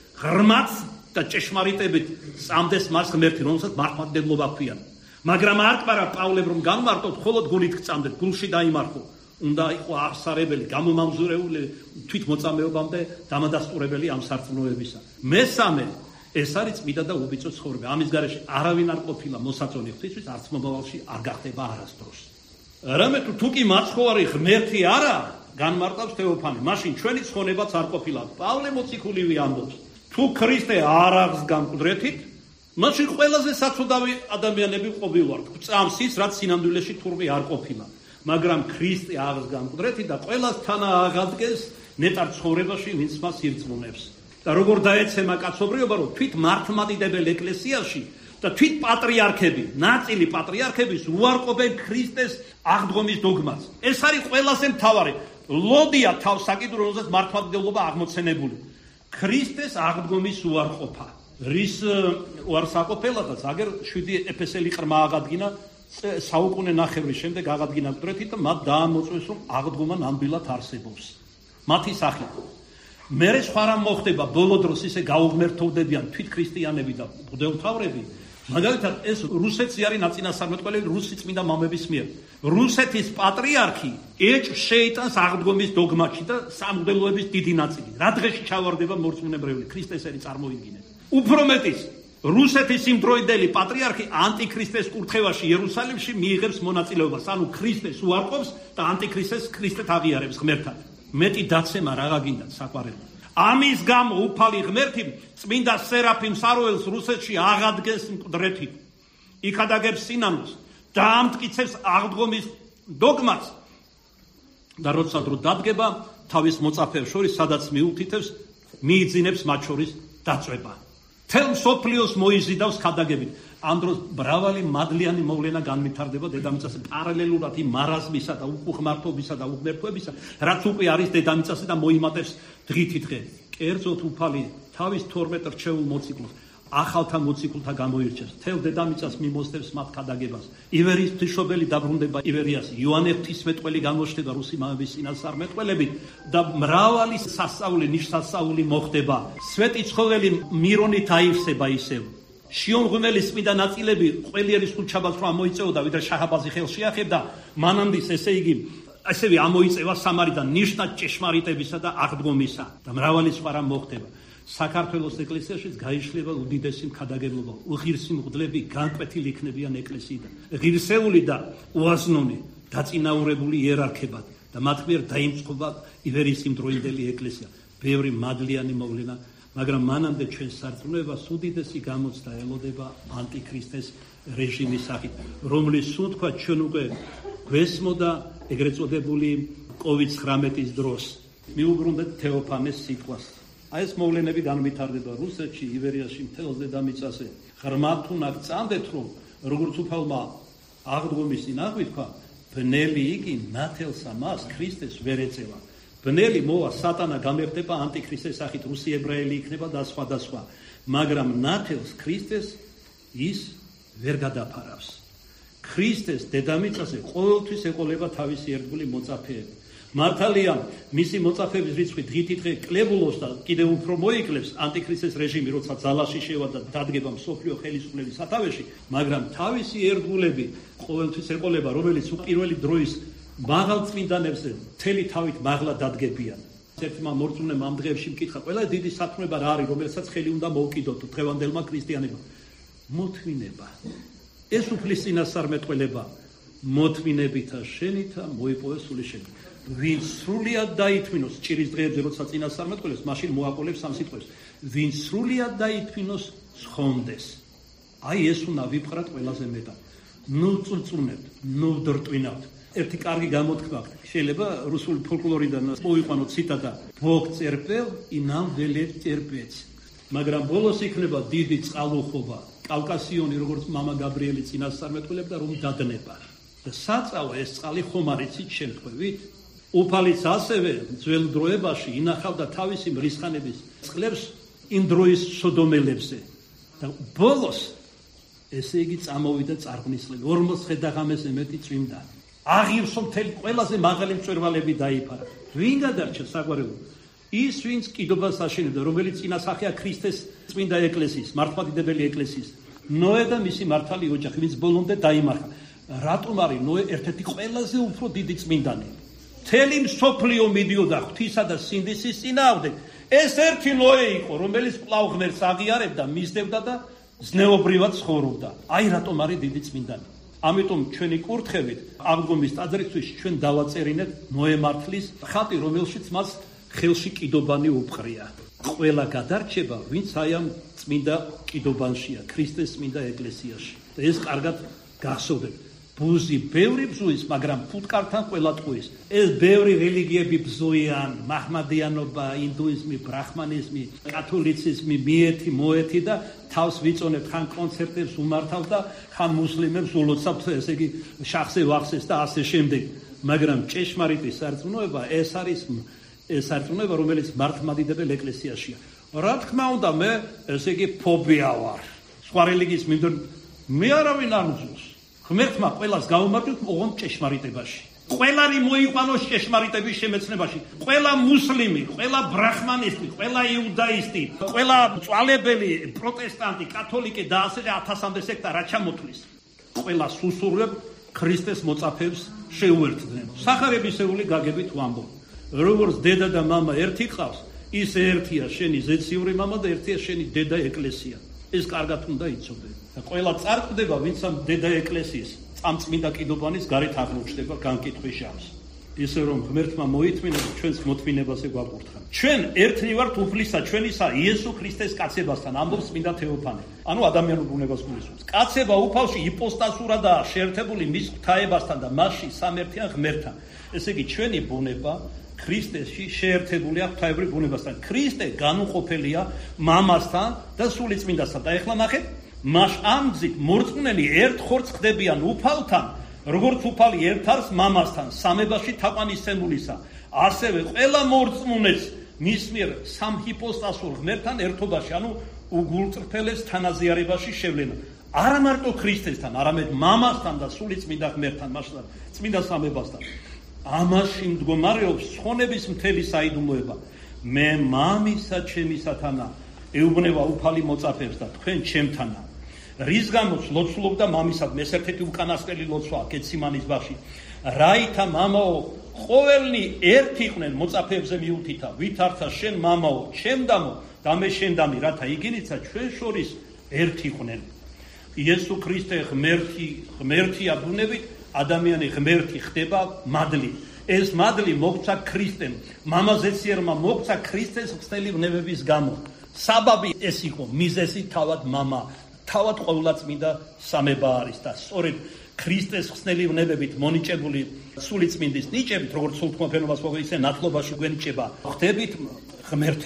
ღრმაც და ჭეშმარიტებით წამდეს მას ღმერთი, რომელსაც მართლმადიდებლობა ჰქვია. მაგრამ არ კმარა პავლემ რომ განმარტოთ, მხოლოდ გულით გწამდეთ, გულში დაიმარხო. უნდა იყო აღსარებელი, გამომამზურეული თვითმოწამეობამდე დამადასტურებელი ამ სარწმუნოებისა. მესამე, ეს არის წმინდა და უბიწო ცხოვრება. ამის გარეშე არავინ არ ყოფილა მოსაწონი ღვთისთვის, არც მომავალში არ გახდება არასდროს. რამე თუ კი მაცხოვარი ღმერთი არა, განმარტავს თეოფანე, მაშინ ჩვენი ცხონებაც არ ყოფილა. პავლე მოციქულივე ამბობს, თუ ქრისტე არ აღს გამკვდრეთით, მაშინ ყველაზე საცოდავი ადამიანები ყოფილვართ. გწამს ის, რაც სინამდვილეში თურმე არ ყოფილა. მაგრამ ქრისტე აღს გამკვდრეთი და ყველას თანა აღადგეს ნეტარ ცხოვრებაში, ვინც მას ირწმუნებს. და როგორ დაეცემა კაცობრიობა, რომ თვით მართლმადიდებელ ეკლესიაში და თვით პატრიარქები, ნაწილი პატრიარქების უარყოფენ ქრისტეს აღდგომის დოგმას. ეს არის ყველაზე მთავარი. ლოდია თავსაკიდრო, რომელსაც მართლმადიდებლობა აღმოცენებული. ქრისტეს აღდგომის უარყოფა. რის უარსაყოფელადაც აგერ 7 ეფესელი ყრმა აღადგინა საუკუნე ნახევრის შემდეგ აღადგინა მკვდრეთით და მათ დაამოწმეს რომ აღდგომა ნამდვილად არსებობს მათი სახით. მერე სხვა რამ მოხდება, ბოლო დროს ისე გაუღმერთოვდებიან თვით ქრისტიანები და მღვდელმთავრები. მაგალითად ეს რუსეთში არის ნაწინასწარმეტყველი რუსი წმინდა მამების მიერ. რუსეთის პატრიარქი ეჭვს შეიტანს აღდგომის დოგმაში და სამღვდელოების დიდი ნაწილი. რა დღეში ჩავარდება მორწმუნებრეული ქრისტესელი წარმოიდგინეთ. უფრო მეტის, რუსეთის იმდროინდელი პატრიარქი ანტიქრისტეს კურთხევაში იერუსალიმში მიიღებს მონაწილეობას, ანუ ქრისტეს უარყოფს და ანტიქრისტეს ქრისტეთ აღიარებს ღმერთად. მეტი დაცემა რაღა გინდათ საყვარელო. ამის გამო უფალი ღმერთი წმინდა სერაფიმ საროელს რუსეთში აღადგეს მკვდრეთით. იქ ადაგებს სინანოს და ამტკიცებს აღდგომის დოგმას და როცა დრო დადგება თავის მოწაფეებს შორის, სადაც მიუთითებს, მიიძინებს მათ შორის დაწვება. თელ მსოფლიოს მოიზიდავს ქადაგებით. ამ დროს მრავალი მადლიანი მოვლენა განვითარდება დედამიწაზე პარალელურად იმ მარაზმისა და უხმართობისა და უღმერთოებისა, რაც უკვე არის დედამიწაზე და მოიმატებს დღითი დღე. კერძოდ უფალი თავის 12 რჩეულ მოციქულს ახალთა მოციქულთა გამოირჩევს. თელ დედამიწას მიმოსდევს მათ ქადაგებას. ივერიის ღვთისმშობელი დაბრუნდება ივერიას, იოანე ღვთისმეტყველი გამოჩნდება რუსი მამების წინასწარმეტყველებით და მრავალი სასწაული, ნიშსასწაული მოხდება. სვეტი ცხოველი მირონით აივსება ისევ. შიონ ღუმელის წმინდა ნაწილები ყველიერის ხუთშაბათს რომ ამოიწეოდა, ვიდრე შაჰაბაზი ხელში ახებდა, მანამდის ესე იგი ასევე ამოიწევა სამარიდან ნიშნად ჭეშმარიტებისა და აღდგომისა და მრავალი სხვა რამ მოხდება. საქართველოს ეკლესიაშიც გაიშლება უდიდესი მქადაგებლობა. უღირსი მღვდლები განკვეთილი იქნებიან ეკლესიიდან. ღირსეული და უაზნონი დაწინაურებული იერარქებად და მათ მიერ დაიმწყობა ივერიის იმდროინდელი ეკლესია. ბევრი მადლიანი მოვლენა, მაგრამ მანამდე ჩვენ სარწმუნოებას უდიდესი გამოცდა ელოდება ანტიქრისტეს რეჟიმის სახით, რომლის სუნთქვა ჩვენ უკვე გვესმოდა ეგრეთ წოდებული COVID-19 დროს. მიუბრუნდეთ თეოფანეს სიტყვას. აი ეს მოვლენები განვითარდება რუსეთში, ივერიაში, მთელ დედამიწაზე. ღრმად უნდა გწამდეთ, რომ როგორც უფალმა აღდგომის წინ აღვიქვა, ბნელი იგი ნათელსა მას ქრისტეს ვერ ეწევა. ბნელი მოვა სატანა გამეფდება ანტიქრისტეს სახით, რუსი ებრაელი იქნება და სხვა, მაგრამ ნათელს ქრისტეს ის ვერ გადაფარავს. ქრისტეს დედამიწაზე ყოველთვის ეყოლება თავისი ერთგული მოწაფეები. მართალია, მისი მოწაფეების რიცხვი დღითიდღე კლებულობს და კიდევ უფრო მოიკლებს ანტიქრისტეს რეჟიმი, როცა ძალაში შევა და დადგება მსოფლიო ხელისუფლების სათავეში, მაგრამ თავისი ერთგულები ყოველთვის ეყოლება, რომელიც პირველი დროის მაღალწმინდანებზე მთელი თავით მაღლა დადგებიან. ერთმა მორწმუნემ ამ დღეებში მკითხა, ყველა დიდი სათნოება რა არის, რომელსაც ხელი უნდა მოუკიდოთ დღევანდელმა ქრისტიანებმა? მოთმინება. ეს უფლის წინასწარმეტყველება, მოთმინებითა შენითა მოიპოვეს სული შენი. ვინც სრულიად დაითმინოს ჭირის დღეებზე, როცა წინასწარმეტყველებს, მაშინ მოაყოლებს ამ სიტყვებს. ვინც სრულიად დაითმინოს, სხონდეს. აი ეს უნდა ვიფხრათ ყველაზე მეტად. ნუ წუნწუნებთ, ნუ ვდრტვინავთ. ერთი კარგი გამოთქმა შეიძლება რუსული ფოლკლორიდან მოიყვანო ციტატა: ბოგ წერპელ и нам велет терпеть. მაგრამ ბოლოს იქნება დიდი წყალუხობა. კავკასიონი, როგორც მამა გაბრიელი წინასწარმეტყველებდა, რომ დადნება. და საწავა ეს წყალი ხომ არ იცით შემთხვევით? უფალიც ასევე ძველ დროებაში ინახავდა თავისი მრისხანების წყლებს იმ დროის სოდომელებზე. და ბოლოს ესე იგი წამოვიდა წარღვნისლები. 40 დღე-ღამეზე მეტი წვიმდა. აღივსო მთელი ყველაზე მაღალი მწვერვალები დაიფარა. ვინ გადარჩა საგვარეულო? ის ვინც კიდობას აშენებდა, რომელიც წინასახეა ქრისტეს წმინდა ეკლესიის, მართლმადიდებელი ეკლესიის. ნოე და მისი მართალი ოჯახი, ვინც ბოლომდე დაიმარხა. რატომ არის ნოე ერთ-ერთი ყველაზე უფრო დიდი წმინდანი? მთელი მსოფლიო მიდიოდა ღვთისა და სინდისის წინააღმდეგ. ეს ერთი ნოე იყო, რომელიც კვლავ ღმერთს აღიარებდა, მისდევდა და ზნეობრივად ცხოვრობდა. აი რატომ არის დიდი წმინდანი. ამიტომ ჩვენი კურთხევით აღდგომის ტაძრისთვის ჩვენ დავაწერინეთ ნოე მართლის ხატი, რომელშიც მას ხელში კიდობანი უპყრია. ყველა გადარჩება, ვინც აი ამ წმინდა კიდობანშია, ქრისტეს წმინდა ეკლესიაში. და ეს კარგად გახსოვდეთ. ბუზი ბევრი ბზუის, მაგრამ ფუტკართან ყველა ტყუის. ეს ბევრი რელიგიები ბზუიან, მაჰმადიანობა, ინდუიზმი, ბრაჰმანიზმი, კათოლიციზმი, მიეთი, მოეთი და თავს ვიწონებთ, ხან კონცერტებს უმართავ და ხან მუსლიმებს ულოცავთ, ესე იგი შახზე ვახსეს და ასე შემდეგ. მაგრამ ჭეშმარიტი სარწმუნოება ეს არის ეს სარწმუნოება, რომელიც მართლმადიდებელ ეკლესიაშია. რა თქმა უნდა, მე ესე იგი ფობია ვარ. სხვა რელიგიის მიმდევრ მე არავინ არ უძულს. ღმერთმა ყველას გაუმართლებს ოღონდ ჭეშმარიტებაში. ყველანი მოიყვანოს ჭეშმარიტების შემეცნებაში. ყველა მუსლიმი, ყველა ბრაჰმანისტი, ყველა იუდაისტი, ყველა მწვალებელი, პროტესტანტი, კათოლიკე და ასე 1000-მდე სექტა რა ჩამოთვლის. ყველა სუსურვებ ქრისტეს მოწაფეებს შეუერთდნენ. სახარებისეული გაგებით ვამბობ. როგორც დედა და მამა ერთი ყავს, ის ერთია შენი ზეციური მამა და ერთია შენი დედა ეკლესია. ეს კარგად უნდა იცოდე. და ყველა წარკვდება, ვინც ამ დედა ეკლესიის წამწმინდა კიდობანის გარეთ აღრუჩდება განკითხვის ჟამს. ისე რომ ღმერთმა მოითმინა და ჩვენს მოთმინებაზე გვაკურთხა. ჩვენ ერთნი ვართ უფლისა ჩვენისა იესო ქრისტეს კაცებასთან, ამბობს წმინდა თეოფანე. ანუ ადამიანურ ბუნებას გულისხმობს. კაცება უფალში იპოსტასურადაა შეერთებული მის ღვთაებასთან და მასში სამერთიან ღმერთთან. ესე იგი ჩვენი ბუნება ქრისტესში შეერთებულია ღვთაებრივ ბუნებასთან. ქრისტე განუყოფელია მამასთან და სულიწმინდასთან. და ეხლა ნახეთ, მას ამ გზით მორწმუნენი ერთ ხორცს ხდებიან უფალთან, როგორც უფალი ერთ არის მამასთან, სამებაში თაყვანისცემულისა. ასევე ყველა მორწმუნეს მის მიერ სამჰიპოსტასურ ღმერთთან ერთობაში, ანუ უგულწრფელეს თანაზიარებაში შევლენა. არა მარტო ქრისტესთან, არამედ მამასთან და სულიწმინდა ღმერთთან, მასთან, წმინდა სამებასთან. ამაში მდგომარეობს ცხონების მთელი საიდუმლოება. მე მამისა ჩემისათანა ეუბნება უფალი მოწაფეებს და თქვენ ჩემთანა. რის გამოც ლოცულობდა მამისად, ეს ერთ-ერთი უკანასკნელი ლოცვა გეციმანის ბაღში. რაითა მამაო, ყოველნი ერთი იყვნენ მოწაფეებზე მიუთითა, ვითარცა შენ მამაო, ჩემდამო და მე შენდამი, რათა იგინიცა ჩვენ შორის ერთი იყვნენ. იესო ქრისტე ღმერთია ბუნებით, ადამიანი ღმერთი ხდება მადლი. ეს მადლი მოგცა ქრისტემ, მამაზეციერმა მოგცა ქრისტეს ხსნელი ვნებების გამო. საბაბი ეს იყო, მიზეზი თავად მამა, თავად ყოვლადწმინდა სამება არის და სწორედ ქრისტეს ხსნელი ვნებებით მონიჭებული სულიწმინდის ნიჭებით, როგორც სულთქმა ფენობას მოგეცე ნათლობაში გვენიჭება, ხდებით ღმერთები.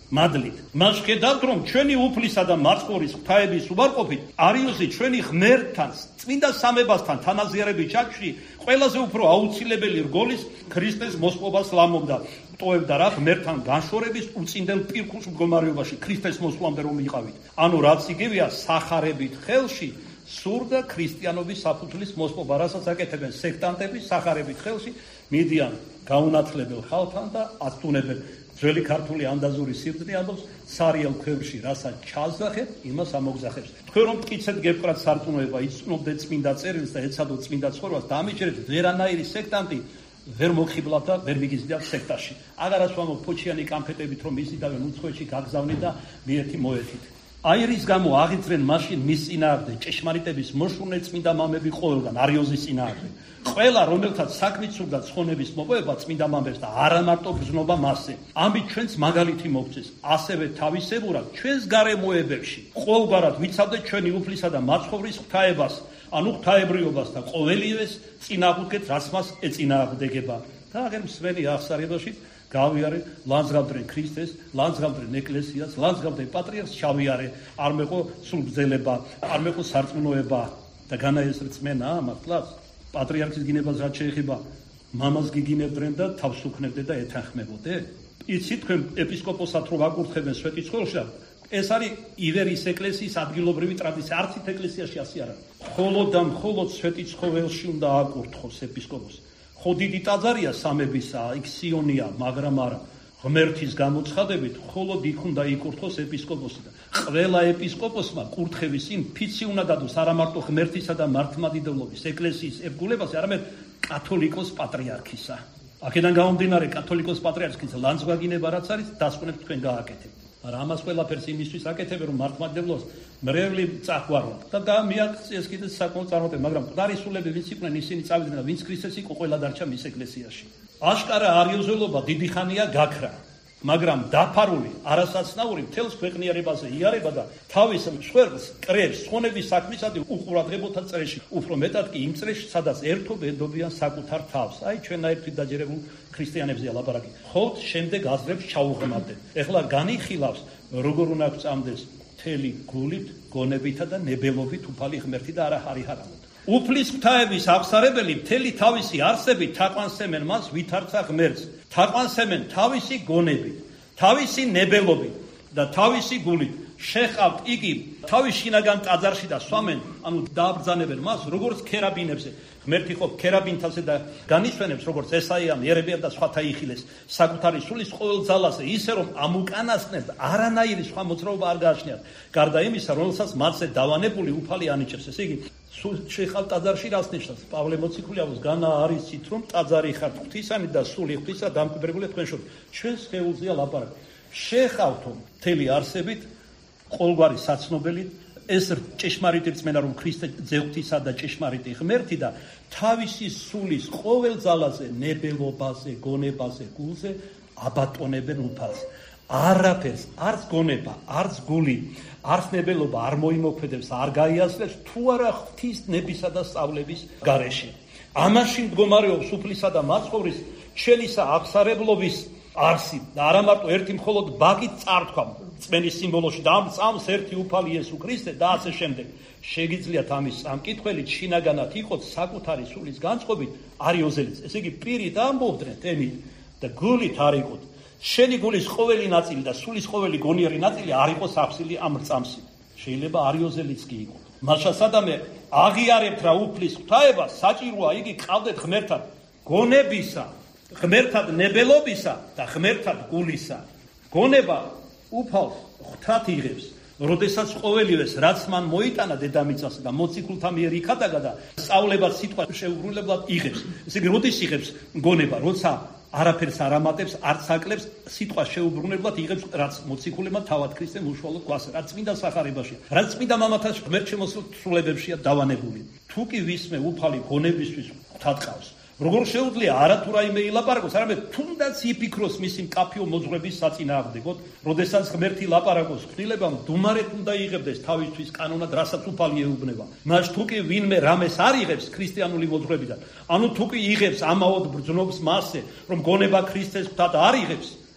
მადლით. მას ხედავთ, რომ ჩვენი უფლისა და მაცხოვრის ღვთაების უარყოფით არიუსი ჩვენი ღმერთთან, წმინდა სამებასთან თანაზიარების ჩაქში ყველაზე უფრო აუცილებელი რგოლის ქრისტეს მოსყობას ლამობდა. ტოვებდა რა ღმერთთან განშორების უწინდელ პირქუშ მდგომარეობაში ქრისტეს მოსვლამდე რომ იყავით. ანუ რაც იგივეა სახარებით ხელში სურდა ქრისტიანობის საფუძვლის მოსპობა, რასაც აკეთებენ სექტანტები სახარებით ხელში მიდიან გაუნათლებელ ხალხთან და აწუნებენ. ძველი ქართული ანდაზური სიბრძნე ამბობს სარიელ ქვევში რასაც ჩაზახეთ იმას ამოგზახებს. თქვენ რომ მტკიცეთ გეპყრათ სარწმუნოება იცნობდეთ წმინდა წერილს და ეცადოთ წმინდა ცხოვრებას და ამიჯერეთ ვერანაირი სექტანტი ვერ მოგხიბლავთ და ვერ მიგიზიდავთ სექტაში. აღარას ვამბობ ფოჩიანი კამფეტებით რომ ისიდავენ უცხოეთში გაგზავნით და მიერთი მოერთით. აი რის გამო აღიძრენ მაშინ მის წინააღმდეგ ჭეშმარიტების მოშურნე წმინდა მამები ყოველგან არიოზის წინააღმდეგ. ყველა რომელთაც საქმით სურდა ცხონების მოპოვება წმინდა მამებს და არა მარტო გრძნობა მასზე. ამით ჩვენც მაგალითი მოგწეს, ასევე თავისებურად ჩვენს გარემოებებში ყოველგვარად ვიცავდეთ ჩვენი უფლისა და მაცხოვრის ღვთაებას, ანუ ღვთაებრიობას და ყოველივეს წინააღმდეგ, რაც მას ეწინააღმდეგება. და აღარ მსმენი აღსარებაში გავიარე, ლანძღავდნენ ქრისტეს, ლანძღავდნენ ეკლესიას, ლანძღავდნენ პატრიარქს, ჩავიარე, არ მეყო სულ გრძელება, არ მეყო სარწმუნოება და განაესწრა რწმენა მართლაც. პატრიარქის გინებას რაც შეეხება, მამას გიგინებდნენ და თავს უქნებდე და ეთანხმებოდე. იცით თქვენ ეპისკოპოსად რომ აკურთხებენ სვეტიცხოველში, ეს არის ივერის ეკლესიის ადგილობრივი ტრადიცია, არც იქ ეკლესიაში ასე არ არის. მხოლოდ და მხოლოდ სვეტიცხოველში უნდა აკურთხოს ეპისკოპოსი. ხო დიდი ტაძარია სამებისა, იქ სიონია, მაგრამ არა. ღმერთის გამოცხადებით მხოლოდ იქ უნდა იკურთხოს ეპისკოპოსი და ყველა ეპისკოპოსმა კურთხევის წინ ფიცი უნდა დადოს არა მარტო ღმერთისა და მართლმადიდებლობის ეკლესიის ერთგულებას, არამედ კათოლიკოს პატრიარქისა. აქედან გამომდინარე კათოლიკოს პატრიარქის ლანძღვაგინება რაც არის, დასკვნებს თქვენ გააკეთებთ. მაგრამ ამას ყველაფერს იმისთვის აკეთებენ, რომ მართლმადიდებლოს მრევლი წაყვაროთ და მიაქციეს კიდე საკმაოდ წარმატება, მაგრამ მკვდარი სულები ვინც იყვნენ, ისინი წავიდნენ და ვინც ქრისტეს იყო, ყველა დარჩა მის ეკლესიაში. აშკარა არიოზელობა დიდი ხანია გაქრა, მაგრამ დაფარული, არასაცნაური მთელს ქვეყნიერებაზე იარება და თავის მსხვერპლს კრებს ცხონების საქმისადმი უყურადღებოთა წრეში, უფრო მეტად კი იმ წრეში, სადაც ერთობ ედობიან საკუთარ თავს. აი ჩვენაერთვით დაჯერებულ ქრისტიანებზეა ლაპარაკი. ხოთ შემდეგ აზრებს ჩაუღმავდეთ. ეხლა განიხილავს, როგორ უნდა გწამდეს მთელი გულით, გონებითა და ნებელობით უფალი ღმერთი და არა ჰარიჰარავით. უფლის ღვთაების აღსარებელი მთელი თავისი არსებით თაყვანსემენ მას ვითარცა ღმერთს, თაყვანსემენ თავისი გონებით, თავისი ნებელობით და თავისი გულით. შეყავთ იგი თავის შინაგან ტაძარში და სვამენ, ანუ დააბრძანებენ მას, როგორც ქერაბინებზე. ღმერთი ხო ქერაბინთაზე და განისვენებს, როგორც ესაიამ, იერემიამ და სხვათა იხილეს საკუთარი სულის ყოველ ძალაზე, ისე რომ ამ უკანასკნელს არანაირი სხვა მოძრაობა არ გააჩნიათ. გარდა იმისა, რომელსაც მათზე დავანებული უფალი ანიჭებს. ესე იგი, შეყავთ ტაძარში რას ნიშნავს? პავლე მოციქული ამბობს, განა არიცით, რომ ტაძარი ხართ ღვთისანი და სული ღვთისა დამკვიდრებული თქვენ შორის. ჩვენს ხეულზეა ლაპარაკი. შეყავთო მთელი არსებით ყოველგვარი საცნობელით ეს ჭეშმარიტი რწმენა, რომ ქრისტე ძეღვთისა და ჭეშმარიტი ღმერთი და თავისი სულის ყოველ ძალაზე, ნებელობაზე, გონებაზე, გულზე აბატონებენ უფალს. არაფერს, არც გონება, არც გული, არც ნებელობა არ მოიმოქმედებს, არ გაიაზრებს თუ არა ღვთის ნებისა და სწავლების გარეშე. ამაში მდგომარეობს უფლისა და მაცხოვრის ჩვენისა აღსარებლობის არსი და არა მარტო ერთი მხოლოდ ბაგით წართქვა წმენის სიმბოლოში და ამ წამს ერთი უფალი იესო ქრისტე და ასე შემდეგ. შეგიძლიათ ამის სამკითხველი შინაგანად იყოთ საკუთარი სულის განწყობით არიოზელიც. ესე იგი პირით ამბობდნენ თემით და გულით არ იყოთ. შენი გულის ყოველი ნაწილი და სულის ყოველი გონიერი ნაწილი არ იყოს ახსილი ამ წამსი. შეიძლება არიოზელიც კი იყო. მაშას ადამე აღიარებთ რა უფლის ღვთაება, საჭიროა იგი ყავდეთ ღმერთად გონებისა, ღმერთად ნებელობისა და ღმერთად გულისა. გონება უფალს ღვთად იღებს, როდესაც ყოველივეს რაც მან მოიტანა დედამიწაზე და მოციქულთა მიერ იქადაგა და სწავლებად სიტყვა შეუბრუნებლად იღებს. ესე იგი, როდის იღებს გონება, როცა არაფერს არ ამატებს, არც აკლებს, სიტყვა შეუბრუნებლად იღებს, რაც მოციქულებმა თავად ქრისტემ უშუალოდ გვასწრა, რაც წმინდა სახარებაში, რაც წმინდა მამათა ღმერთშემოსრულებებშია დავანებული. თუ კი ვისმე უფალი გონებისთვის ღვთად ყავს, როგორ შეუძლია არათუ რაიმე ილაპარაკოს, არამედ თუნდაც იფიქროს მისი მკაფიო მოძღვრების საწინააღმდეგოდ, როდესაც ღმერთი ლაპარაკოს ღვთილებამ, დუმარეთ უნდა იღებდეს თავისთვის კანონად, რასაც უფალი ეუბნება. მას თუ კი ვინმე რამეს არ იღებს ქრისტიანული მოძღვრებიდან, ანუ თუ კი იღებს ამაოდ ბრძნობს მასზე, რომ გონება ქრისტეს ღვთად არ იღებს,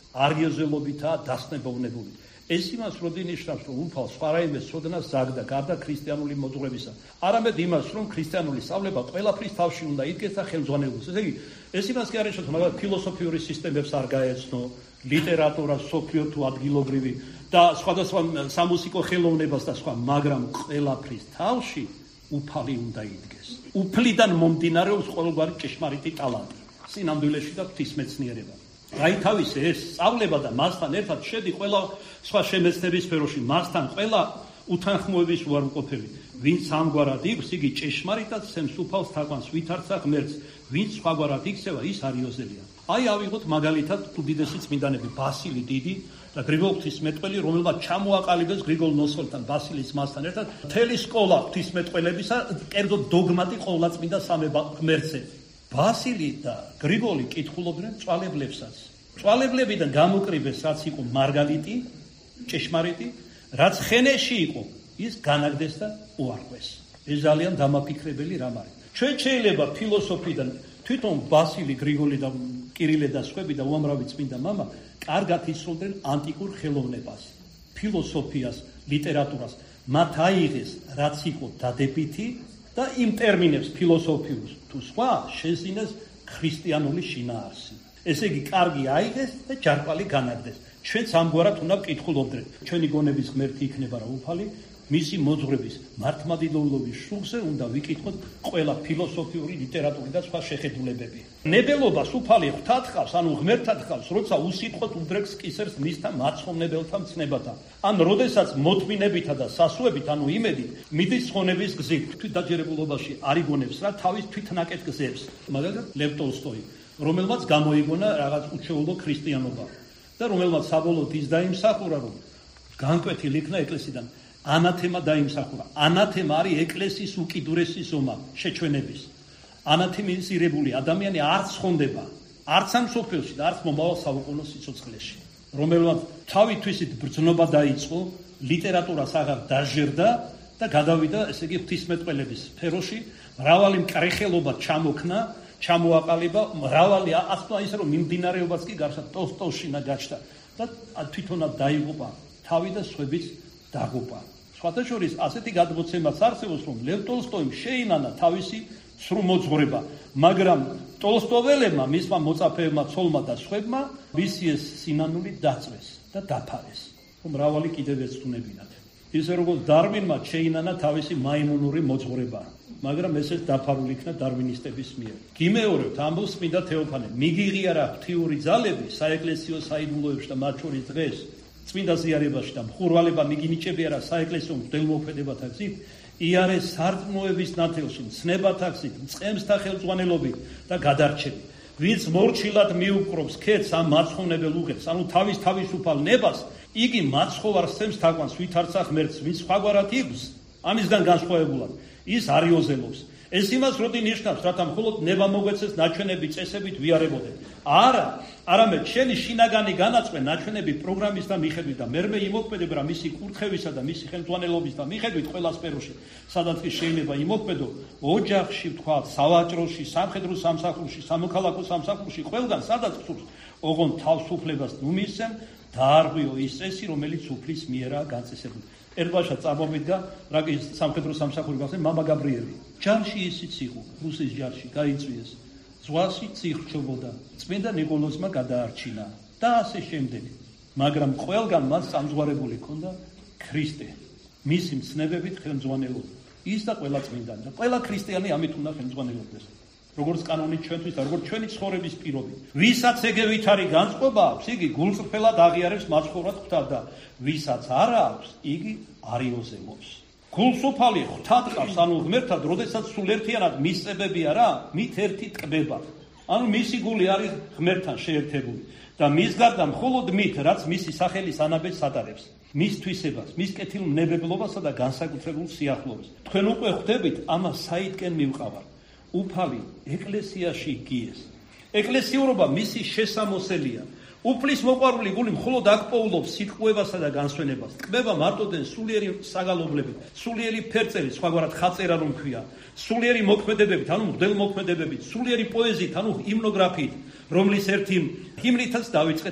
არიოზელობითაა დასნებოვნებული. ეს იმას როდი ნიშნავს, რომ უფალს სხვა რაიმე სოდნას ზაგდა გარდა ქრისტიანული მოძღვრებისა. არამედ იმას, რომ ქრისტიანული სწავლება ყველაფრის თავში უნდა იდგეს და ხელმძღვანელობს. ესე იგი, ეს იმას კი არ ნიშნავს, რომ მაგალითად ფილოსოფიური სისტემებს არ გაეცნო, ლიტერატურა, სოფლიო თუ ადგილობრივი და სხვადასხვა სამუსიკო ხელოვნებას და სხვა, მაგრამ ყველაფრის თავში უფალი უნდა იდგეს. უფლიდან მომდინარეობს ყოველგვარი ჭეშმარიტი ტალანტი, სინამდვილეში და ღვთისმეცნიერება. გაითავისე ეს სწავლება და მასთან ერთად შედი ყველა სხვა შემეცნების სფეროში, მასთან ყველა უთანხმოების უარყოფელი. ვინც ამგვარად იქს, იგი ჭეშმარიტად სცემს უფალს თაყვანს, ვითარცა ღმერთს, ვინც სხვაგვარად იქცევა, ის არიოზელია. აი ავიღოთ მაგალითად უდიდესი წმინდანები, ბასილი დიდი და გრიგოლ ღვთისმეტყველი, რომელმაც ჩამოაყალიბეს გრიგოლ ნოსხელთან, ბასილის მასთან ერთად მთელი სკოლა ღვთისმეტყველებისა, კერძოდ დოგმატი ყოვლადწმინდა სამება ღმერთზე. ბასილი და გრიგოლი კითხულობდნენ წვალებლებსაც. წვალებლებიდან გამოკრიბეს, რაც იყო მარგალიტი, ჭეშმარიტი, რაც ხენეში იყო, ის განაგდეს და უარყვეს. ეს ძალიან დამაფიქრებელი რამ არის. ჩვენ შეიძლება ფილოსოფიიდან თვითონ ბასილი, გრიგოლი და კირილე და სხვები და უამრავი წმინდა მამა კარგად იცნობდნენ ანტიკურ ხელოვნებას, ფილოსოფიას, ლიტერატურას. მათ აიღეს, რაც იყო დადებითი და იმ ტერმინებს ფილოსოფიურს თუ სხვა შეზინეს ქრისტიანული შინაარსი. ესე იგი, კარგი აიღეს და ჯარკვალი განაგდეს. ჩვენც ამგვარად უნდა ვკითხულობდეთ. ჩვენი გონების ღმერთი იქნება რა უფალი, მისი მოძღვრების მართლმადიდებლობის შუღზე უნდა ვიკითხოთ ყველა ფილოსოფიური, ლიტერატურული და სხვა შეხედულებები. ნებელობას უფალი ღვთათხავს, ანუ ღმერთად ხავს, როცა უსიტყვოდ უდრეკს კისერს მისთა მაცხოვრებელთა მცნებათა. ან როდესაც მოთმინებითა და სასუებით, ანუ იმედით, მიდის ხონების გზით, თვითდაჯერებულობაში არიგონებს რა თავის თვითნაკეთ გზებს. მაგალითად, ლევ ტოლსტოი, რომელმაც გამოიგონა რაღაც უჩვეულო ქრისტიანობა და რომელმაც საბოლოოდ ის დაიმსახურა, რომ განკვეთილ იქნა ეკლესიიდან. ანათემა დაიმსახურა. ანათემა არის ეკლესიის უკიდურესი ზომა შეჩვენების. ანათემიზირებული ადამიანი არც ხონდება, არც ამ სოფელში და არც მომავალ საუკუნო სიცოცხლეში. რომელმაც თავითვისით ბრძნობა დაიწყო, ლიტერატურას აღარ დაჟერდა და გადავიდა, ესე იგი, ღვთისმეტყველების სფეროში, მრავალი მკრეხელობა ჩამოქნა, ჩამოაყალიბა, მრავალი ასე ისე რომ მიმდინარეობაც კი გარშა ტოლსტოიშინა გაჩნდა და თვითონაც დაიღუპა თავი და სხვებიც დაღუპა. სხვათა შორის ასეთი გადმოცემაც არსებობს, რომ ლევ ტოლსტოიმ შეინანა თავისი სრულ მოძღვრება, მაგრამ ტოლსტოველებმა, მისმა მოწაფეებმა, ცოლმა და სხვებმა მისი ეს სინანული დაწვეს და დაფარეს, რომ მრავალი კიდევ ეცნებინათ. ისე როგორც დარვინმა შეინანა თავისი მაიმუნური მოძღვრება, მაგრამ ესეც დაფარული იქნა დარვინისტების მიერ. გიმეორებთ ამბობს წმინდა თეოფანე, მიგიღიარა ღვთიური ძალები საეკლესიო საიდუმლოებში და მათ შორის დღეს წმინდა ზიარებაში და მხურვალება მიგინიჭებიარა საეკლესიო მღვდელმოქმედებათა გზით, იარეს სარწმუნოების ნათელში, მცნებათა გზით, მწყემსთა ხელმძღვანელობით და გადარჩებით. ვინც მორჩილად მიუპყრობს ქეთს ამ მარცხოვნებელ უღელს, ანუ თავის თავისუფალ ნებას, იგი მაცხოვარს სცემს თაყვანს, ვითარცა ღმერთს, ვინც სხვაგვარად იგს, ამისგან განსხვავებულად, ის არიოზელობს. ეს იმას როდი ნიშნავს, რათა მხოლოდ ნება მოგვეცეს ნაჩვენები წესებით ვიარებოდეთ. არა, არამედ შენი შინაგანი განაწყვე ნაჩვენები პროგრამის და მიხედვით და მერმე იმოქმედება რა მისი კურთხევისა და მისი ხელმძღვანელობის და მიხედვით ყველა სფეროში, სადაც კი შეიძლება იმოქმედო, ოჯახში ვთქვათ, სავაჭროში, სამხედრო სამსახურში, სამოქალაქო სამსახურში, ყველგან სადაც სურს, ოღონ თავისუფლებას ნუმისცემ, დაარღვიო ის წესი, რომელიც უფლის მიერაა განწესებული. ერბაშა წარმოვიდგა, რა კი სამხედრო სამსახური გახსნე მამა გაბრიელი. ჯარში ისიც იყო, რუსის ჯარში გაიწვიეს. ზღვაში ციხრჩობოდა. წმინდა ნიკოლოზმა გადაარჩინა და ასე შემდეგ. მაგრამ ყველგან მას სამძღვარებული ჰქონდა ქრისტე. მისი მცნებებით ხელმძღვანელობდა. ის და ყველა წმინდანი და ყველა ქრისტიანი ამით უნდა ხელმძღვანელობდეს. როგორც კანონით ჩვენთვის და როგორც ჩვენი ცხოვრების პირობით. ვისაც ეგ ვითარი განწყობა აქვს, იგი გულწრფელად აღიარებს მაცხოვრად ღვთად და ვისაც არა აქვს, იგი არიოზელობს. გულსუფალი ღვთად ყავს, ანუ ღმერთად, როდესაც სულ ერთიანად მისწებებია რა, მით ერთი ტკბება. ანუ მისი გული არის ღმერთთან შეერთებული და მის გარდა მხოლოდ მით, რაც მისი სახელის ანაბეჭდს ატარებს, მის თვისებას, მის კეთილმნებებლობასა და განსაკუთრებულ სიახლოვეს. თქვენ უკვე ხვდებით, ამას საიდკენ მივყავარ. უფალი ეკლესიაში გიეს. ეკლესიურობა მისი შესამოსელია. უფლის მოყვარული გული მხოლოდ აქ პოულობს სიტყვებასა და განსვენებას. ტკბება მარტოდენ სულიერი საგალობლებით, სულიერი ფერწერით, სხვაგვარად ხაწერა რომ ქვია, სულიერი მოქმედებებით, ანუ მღვდელმოქმედებებით, სულიერი პოეზიით, ანუ ჰიმნოგრაფიით, რომლის ერთი ჰიმნითაც დავიწყეთ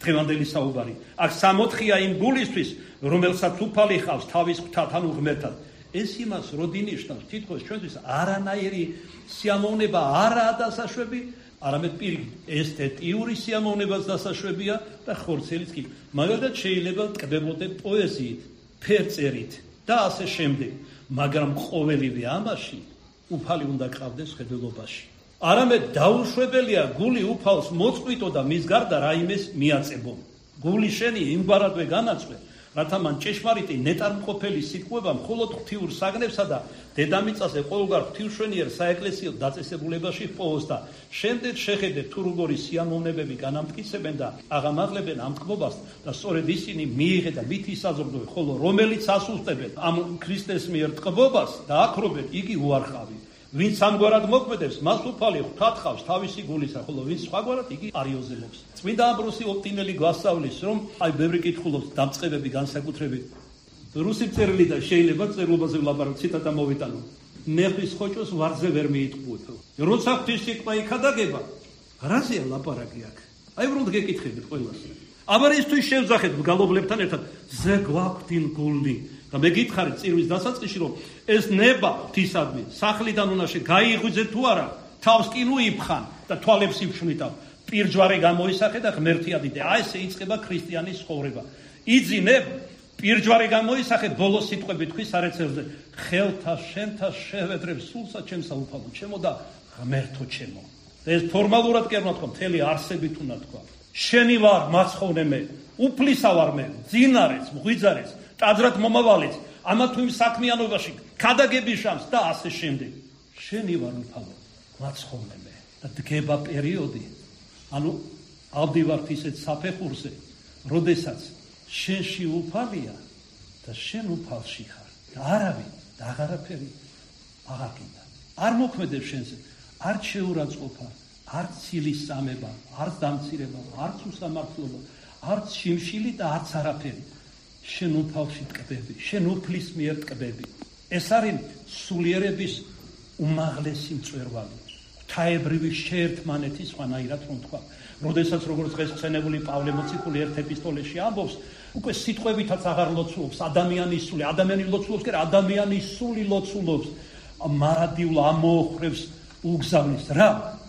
დღევანდელი საუბარი. აქ 64-ია იმ გულისთვის, რომელსაც უფალი ხავს თავის ღვთათან უღმერთად. ეს იმას როდინიშნავს თითქოს ჩვენთვის არანაირი სიამოვნება არაა დასაშვები, არამედ პირიქით ესთეტიური სიამოვნებაც დასაშვებია და ხორცელიც კი. მაგალითად შეიძლება ტკბებოდე პოეზიით, ფერწერით და ასე შემდეგ, მაგრამ ყოველივე ამაში უფალი უნდა გყავდეს ხედველობაში. არამედ დაუშვებელია გული უფალს მოწყვიტო და მის გარდა რაიმეს მიაწებო. გული შენი იმგვარადვე განაწყვე, რათა მან ჭეშმარიტი ნეტარმყოფელი სიტყვება მხოლოდ ღვთიურ საგნებსა და დედამიწაზე ყოველგვარ ღვთივშვენიერ საეკლესიო დაწესებულებაში ჰპოვოს და შემდეგ შეხედეთ თუ როგორი სიამოვნებები განამტკიცებენ და აღამაღლებენ ამ თქმობას და სწორედ ისინი მიიღეთ და მით ისაზრდოენ, ხოლო რომელიც ასუსტებენ ამ ქრისტეს მიერ თქმობას და აქრობენ, იგი უარყავი. ვინც ამგვარად მოქმედებს, მას უფალი ღვთად ხავს თავისი გულისა, ხოლო ვინც სხვაგვარად, იგი არიოზელებს. წმინდა ამბროსი ოპტინელი გვასწავლის, რომ აი ბევრი კითხულობს დამწყებები განსაკუთრებით რუსი წერილი და შეიძლება წერილობაზე ვლაპარაკო, ციტატა მოვიტანო. ნეხვის ხოჭოს ვარზე ვერ მიიტყუებ. როცა ღვთის სიტყვა იქადაგება, რაზეა ლაპარაკი აქ? აი უბრალოდ გეკითხებით ყველას. აბა ისთვის შევძახეთ მგალობლებთან ერთად, ზე გვაქვთ გულნი. და მე გითხარით წირვის დასაწყისში, რომ ეს ნება ღვთისადმი სახლიდან უნაში გაიღვიძეთ თუ არა, თავს კი ნუ იფხან და თვალებს იფშვნიტავ. პირჯვარე გამოისახე და ღმერთი ადიდე. აი ესე იწყება ქრისტიანის ცხოვრება. იძინებ, პირჯვარე გამოისახე, ბოლოს სიტყვები თქვი სარეცელზე. ხელთა შენთა შევედრებ სულსა ჩემსა უფალო ჩემო და ღმერთო ჩემო. ეს ფორმალურად კი არ უნდა თქვა, მთელი არსებით უნდა თქვა. შენი ვარ მაცხოვრე მე, უფლისა ვარ მე, ძინარეც, მღვიძარეც, ტაძრად მომავალიც, ამა თუ იმ საქმიანობაში ქადაგების შანს და ასე შემდეგ. შენი ვარ უფალო, მაცხოვრე მე და დგება პერიოდი, ანუ ავდივართ ისეთ საფეხურზე, როდესაც შენში უფალია და შენ უფალში ხარ და არავინ და აღარაფერი აღარ გინდა. არ მოქმედებს შენზე, არც შეურაცხყოფა, არც ცილის წამება, არც დამცირება, არც უსამართლობა, არც შიმშილი და არც არაფერი. შენ უფალში ტკბები, შენ უფლის მიერ ტკბები. ეს არის სულიერების უმაღლესი მწვერვალი. ღვთაებრივი შეერთმანეთის სხვანაირად რომ თქვა. როდესაც როგორც დღეს ხსენებული პავლე მოციქული ერთ ეპისტოლეში ამბობს, უკვე სიტყვებითაც აღარ ლოცულობს ადამიანის სული, ადამიანი ლოცულობს, კი არა, ადამიანის სული ლოცულობს. მარადიულ ამოოხრებს უგზავნის რა?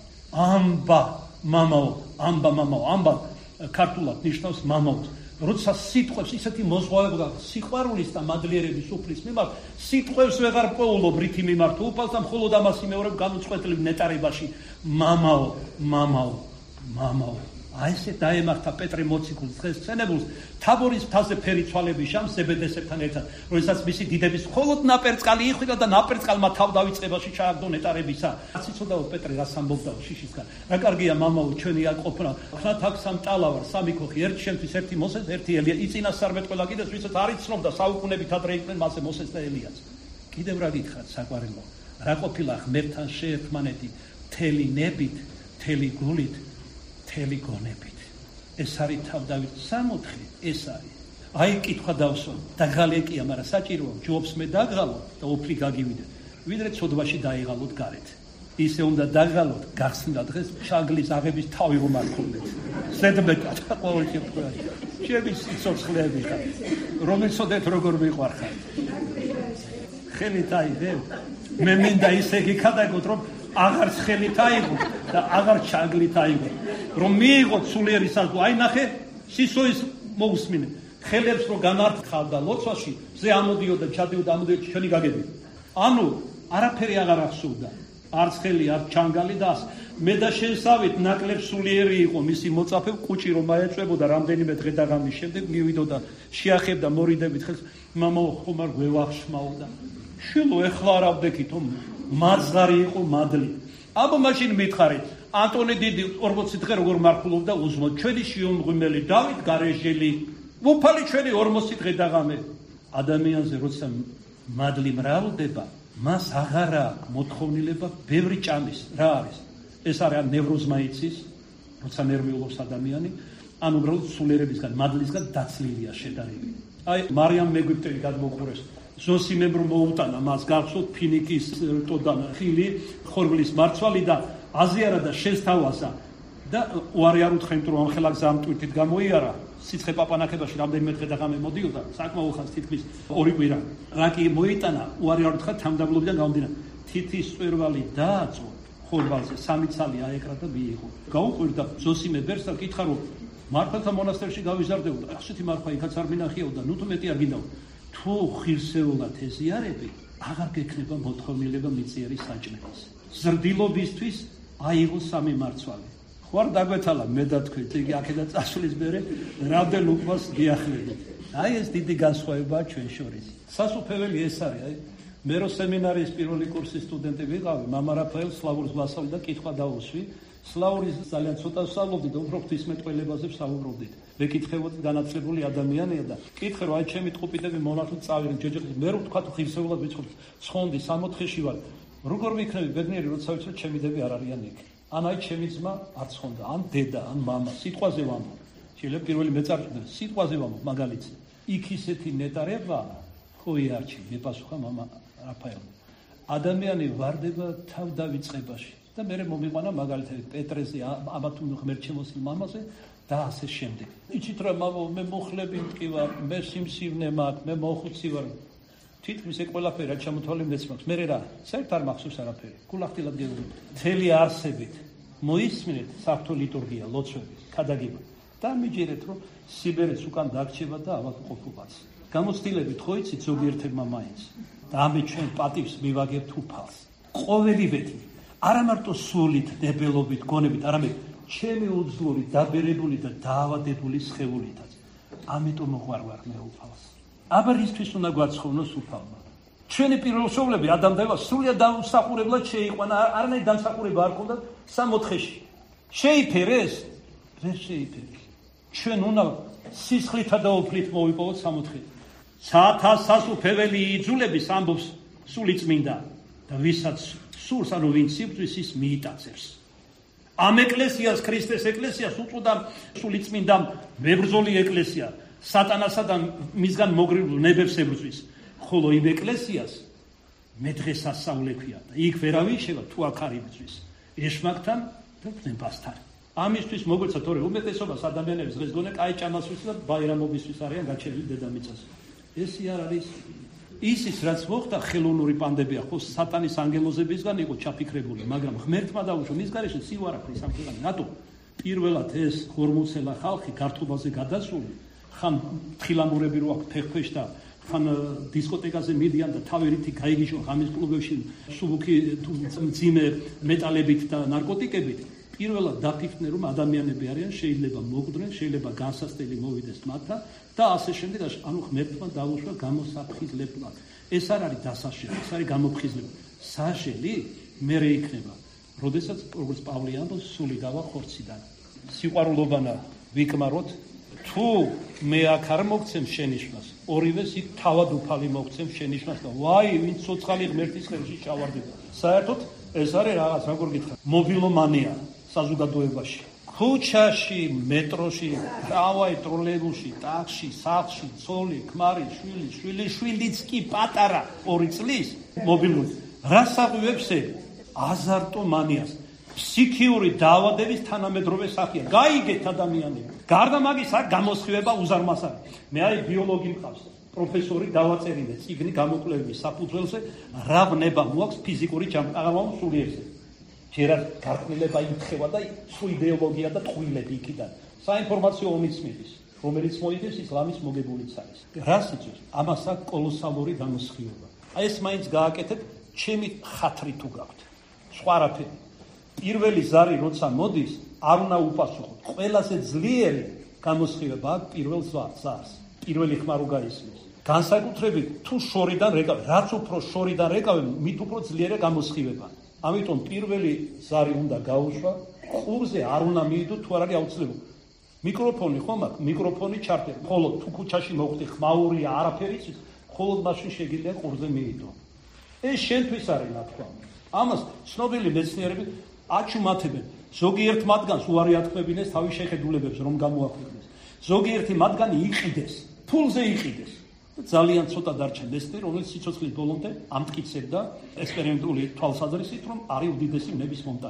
ამბა მამაო, ამბა ქართულად ნიშნავს მამაოს. როცა სიტყვებს ისეთი მოზღვავება სიყვარულის და მადლიერების უფლის მიმართ, სიტყვებს ვეღარ პოულობ რითი მიმართ უფალს და მხოლოდ ამას იმეორებ განუწყვეტლივ ნეტარებაში მამაო. აი ესე დაემართა პეტრე მოციქულს დღეს ხსენებულს თაბორის მთაზე ფერი ცვალების შამ ზებედესებთან ერთად, როდესაც მისი დიდების მხოლოდ ნაპერწკალი იხვრიტა და ნაპერწკალმა თავ დავიწყებაში ჩააგდო ნეტარებისა. რაც იცოდაო პეტრე რას ამბობდაო შიშისგან. რა კარგია მამაო ჩვენი აქ ყოფნა. ხნათ აქ სამტალა ვარ, სამი ქოხი, ერთი შემთვის, ერთი მოსეს, ერთი ელია. იწინასწარმეთ ყველა კიდეს, ვისაც არ იცნობდა საუკუნებით ადრე იყვნენ მასე მოსეს და ელიას. კიდევ რა გითხრათ საყვარელო? რა ყოფილა ღმერთთან შეერთმანეთი მთელი ნებით, მთელი გულით, მთელი გონებით. ეს არის თავდავით 64, ეს არის. აი კითხვა დავსვა, დაღალეკია, მაგრამ საჭიროა ჯობს მე დაღალო და უფლი გაგივიდე. ვიდრე ცოდვაში დაიღალოთ გარეთ. ისე უნდა დაღალოთ, გახსნა დღეს შაგლის აღების თავი რომ არ ქონდეთ. ზედმეტად ყოველ შემთხვევაში. ჩემი სიცოცხლეები ხარ. რომ იცოდეთ როგორ მიყვარხარ. ხელით აიღე. მე მინდა ისე გიქადაგოთ, რომ აღარ ხელით აიღო და აღარ ჩაგლით აიღო. რომ მიიღოთ სულიერი საზღვა, აი ნახე, სისოის მოусმინე. ხელებს რო განართხავდა ლოცვაში, ზე ამოდიოდა, ჩადიოდა, ამოდიოდა ჩვენი გაგები. ანუ არაფერი აღარ ახსოვდა. არც ხელი, არც ჩანგალი და ასე. მე და შენსავით ნაკლებ სულიერი იყო მისი მოწაფე კუჭი რომ აეწვებოდა რამდენიმე დღე და ღამის შემდეგ მივიდოდა, შეახებდა მორიდებით ხელს, მამაო ხომ არ გვევახშმაო და შილო ეხლა არ ავდექითო მარზღარი იყო მადლი. აბა მაშინ მითხარით, ანტონი დიდი 40 დღე როგორ მარხულობდა უზმო, ჩვენი შიომღვიმელი დავით გარეჟელი, უფალი ჩვენი 40 დღე და ღამე. ადამიანზე როცა მადლი მრავლდება, მას აღარა მოთხოვნილება ბევრი ჭამის. რა არის? ეს არის ნევროზმა იცის, როცა ნერვიულობს ადამიანი, ან უბრალოდ სულიერებისგან, მადლისგან დაცლილია შედარებით. აი მარიამ მეგვიპტელი გადმოყურეს. ზოსიმემრო მოუტანა მას გახსოვთ ფინიკის ტოდან ხილი ხორბლის მარცვალი და აზიარა და შესთავაზა და უარი არ უთხრენ, რომ ამხელა გზა ამ ტვირთით გამოიარა, სიცხე პაპანაკებაში რამდენიმე დღე და ღამე მოდიოდა, საკმაო ხანს თითქმის 2 კვირა. რა კი მოიტანა, უარი არ უთხრა თანამდებობიდან გამომდინარე. თითის წვერვალი დააწო ხორბალზე, 3 ცალი აეკრა და მიიღო. გაუყვირდა ზოსიმე ბერს და კითხა, რომ მართლთა მონასტერში გავიზარდეოდა. ასეთი მარხვა იქაც არ მინახიაოდა, ნუ თუ მეტი არ გინდაო. თუ ხირსეულად ეზიარები, აღარ გექნება მოთხოვნილება მიწიერი საჭმელის. ზრდილობისთვის აიღო 3 მარცვალი. ხო არ დაგვეთალა მე და თქვენ, იგი აქედან წასვლის მერე რამდენ უკმას გიახლებით. აი ეს დიდი განსხვავებაა ჩვენ შორის. სასუფეველი ეს არის, აი მე რო სემინარიის პირველი კურსის სტუდენტი ვიყავი, მამა რაფაელ სლავურის ვასალი და კითხვა დაუსვი. სლავურის ძალიან ცოტა ვსწავლობდი და უფრო ღვთისმეტყველებაზე ვსაუბრობდით. ვეკითხებოდი განათლებული ადამიანია და კითხე რომ აი ჩემი ტყუპიდები მონახულით წავიდნენ ჯეჯეხის მე რო თქვა თუ ხილსეულად ვიცხობ ცხონდი 64-ში ვარ როგორ ვიქნები ბედნიერი როცა ვიცი რომ ჩემი დები არ არიან იქ ან აი ჩემი ძმა არ ცხონდა ან დედა ან მამა სიტყვაზე ვამბობ შეიძლება პირველი მეწარჭდა სიტყვაზე ვამბობ მაგალითს იქ ისეთი ნეტარება ხო იარჩი მიპასუხა მამა რაფაელმა ადამიანი ვარდება თავდავიწყებაში და მე მომიყვანა მაგალითად პეტრეზე ამა თუ ღმერთჩემოსილ მამაზე და ასე შემდეგ. იცით რა მამა მე მოხლები მტკივარ, მე სიმსივნე მაქვს, მე მოხუცი ვარ. თითქმის ეს ყველაფერი რა ჩამოთვალე მეც მაქვს. მე რა, საერთოდ არ მახსოვს არაფერი. გულახდილად გეუბნები. მთელი არსებით მოისმინეთ საფრთხო ლიტურგია, ლოცვები, ქადაგება. და მიჯერეთ რომ სიბერეც უკან დაგრჩება და ავადმყოფობაც. გამოცდილებით ხო იცით ზოგიერთებმა მაინც. და ამე ჩვენ პატივს მივაგებთ უფალს. ყოველივეთი არა მარტო სულით, დებელობით, გონებით, არამედ ჩემი უძლური, დაბერებული და დაავადებული სხეულითაც. ამიტომ მოყვარვარ მე უფალს. აბა რისთვის უნდა გვაცხოვნოს უფალმა? ჩვენი პირველშობლები ადამ და ევა სრულიად დაუსახურებლად შეიყვანა, არანაირი დამსახურება არ ჰქონდათ 60-ში. შეიფერეს? ვერ შეიფერეს. ჩვენ უნდა სისხლითა და ოფლით მოვიპოვოთ 60-ში. სათა სასუფეველი იძულების ამბობს სულიწმინდა და ვისაც სურს, ანუ ვინც სიბრძვის ის მიიტაცებს. ამ ეკლესიას, ქრისტეს ეკლესიას უწოდა სულიწმინდა მებრძოლი ეკლესია, სატანასა და მისგან მოგრებულ ნებებს ებრძვის. ხოლო იმ ეკლესიას მე დღეს ასწავლე ქვია და იქ ვერავინ შევა თუ აქ არ იბრძვის. ეშმაკთან და ნებასთან. ამისთვის მოგვეცა თორე უმეტესობას ადამიანებს დღეს გონე კაი ჭამასთვის და ბაირამობისთვის არიან გაჩერილი დედამიწაზე. ეს არ არის ისიც რაც მოხდა ხელოვნური პანდებია ხო სატანის ანგელოზებისგან იყო ჩაფიქრებული, მაგრამ ღმერთმა დაუშვა მის გარეშე სივარაქრი სამხედრო რატო პირველად ეს ხორმოცელა ხალხი გართობაზე გადასული ხან თხილამურები რო აქვს ფეხქვეშ და ხან დისკოტეკაზე მიდიან და თავერითი გაიგიშო ღამის კლუბებში სუბუქი თუ მძიმე მეტალებით და ნარკოტიკებით პირველად დაფიქრდნენ რომ ადამიანები არიან შეიძლება მოკვდნენ შეიძლება განსასწრელი მოვიდეს მათთან და ასე შემდეგ ანუ ღმერთმა დაუშვა გამოსაფხიზლებლად ეს არ არის დასაშელი ეს არის გამოფხიზლება საშელი მერე იქნება როდესაც როგორც პავლე ამბობს სული დავა ხორციდან სიყვარულობანა ვიკმაროთ თუ მე აქ არ მოგცემ შენიშვნას ორივეს იქ თავად უფალი მოგცემ შენიშვნას და ვაი ვინ ცოცხალი ღმერთის ხელში ჩავარდება საერთოდ ეს არის რაღაც როგორ გითხრა მობილომანია საზოგადოებაში ქუჩაში მეტროში ტრამვაი ტროლეიბუსში ტაქსში სახლში ცოლი ქმარი შვილიც კი პატარა 2 წლის მობილური რას აღვივებს აზარტომანიას ფსიქიური დაავადების თანამედროვე სახეა გაიგეთ ადამიანები გარდა მაგისა გამოსხივება უზარმას არის მე არის ბიოლოგი მყავს პროფესორი დავაწერინე წიგნი გამოკვლევების საფუძველზე რა ვნება მოაქვს ფიზიკური ჯანმრთელობა სულიერზე ჯერა გარკვეულება იხება და სულ იდეოლოგია და ტყუილები იქიდან საინფორმაციო ომიც მიდის რომელიც მოიგებს ისლამის მოგებულიც არის რას იწევს ამას აქვს კოლოსალური გამოსხივება აი ეს მაინც გააკეთეთ ჩემი ხათრი თუ გაქვთ სხვა არაფერი პირველი ზარი როცა მოდის არ უნდა უპასუხოთ ყველაზე ძლიერი გამოსხივება აქვს პირველ ზარს პირველი ხმა რო გაისმის განსაკუთრებით თუ შორიდან რეკავენ რაც უფრო შორიდან რეკავენ მით უფრო ძლიერია გამოსხივება ამიტომ პირველი ზარი უნდა გაუშვა ყურზე არ უნდა მიიდო თუ არ არის აუცილებელი მიკროფონი ხომ აქვს მიკროფონი ჩართე ხოლო თუ ქუჩაში მოხვდი ხმაურია არაფერი იცის ხოლო მაშინ შეგიძლია ყურზე მიიდო ეს შენთვის არის ნათქვამი ამას ცნობილი მეცნიერები აჩუმათებენ ზოგიერთ მათგანს უარი ათქმებინეს თავის შეხედულებებს რომ გამოაქვეყნეს ზოგიერთი მათგანი იყიდეს ფულზე იყიდეს ძალიან ცოტა დარჩა მეცნიერი რომელიც სიცოცხლის ბოლომდე ამტკიცებდა ექსპერიმენტული თვალსაზრისით რომ არის უდიდესი ნების მომტანი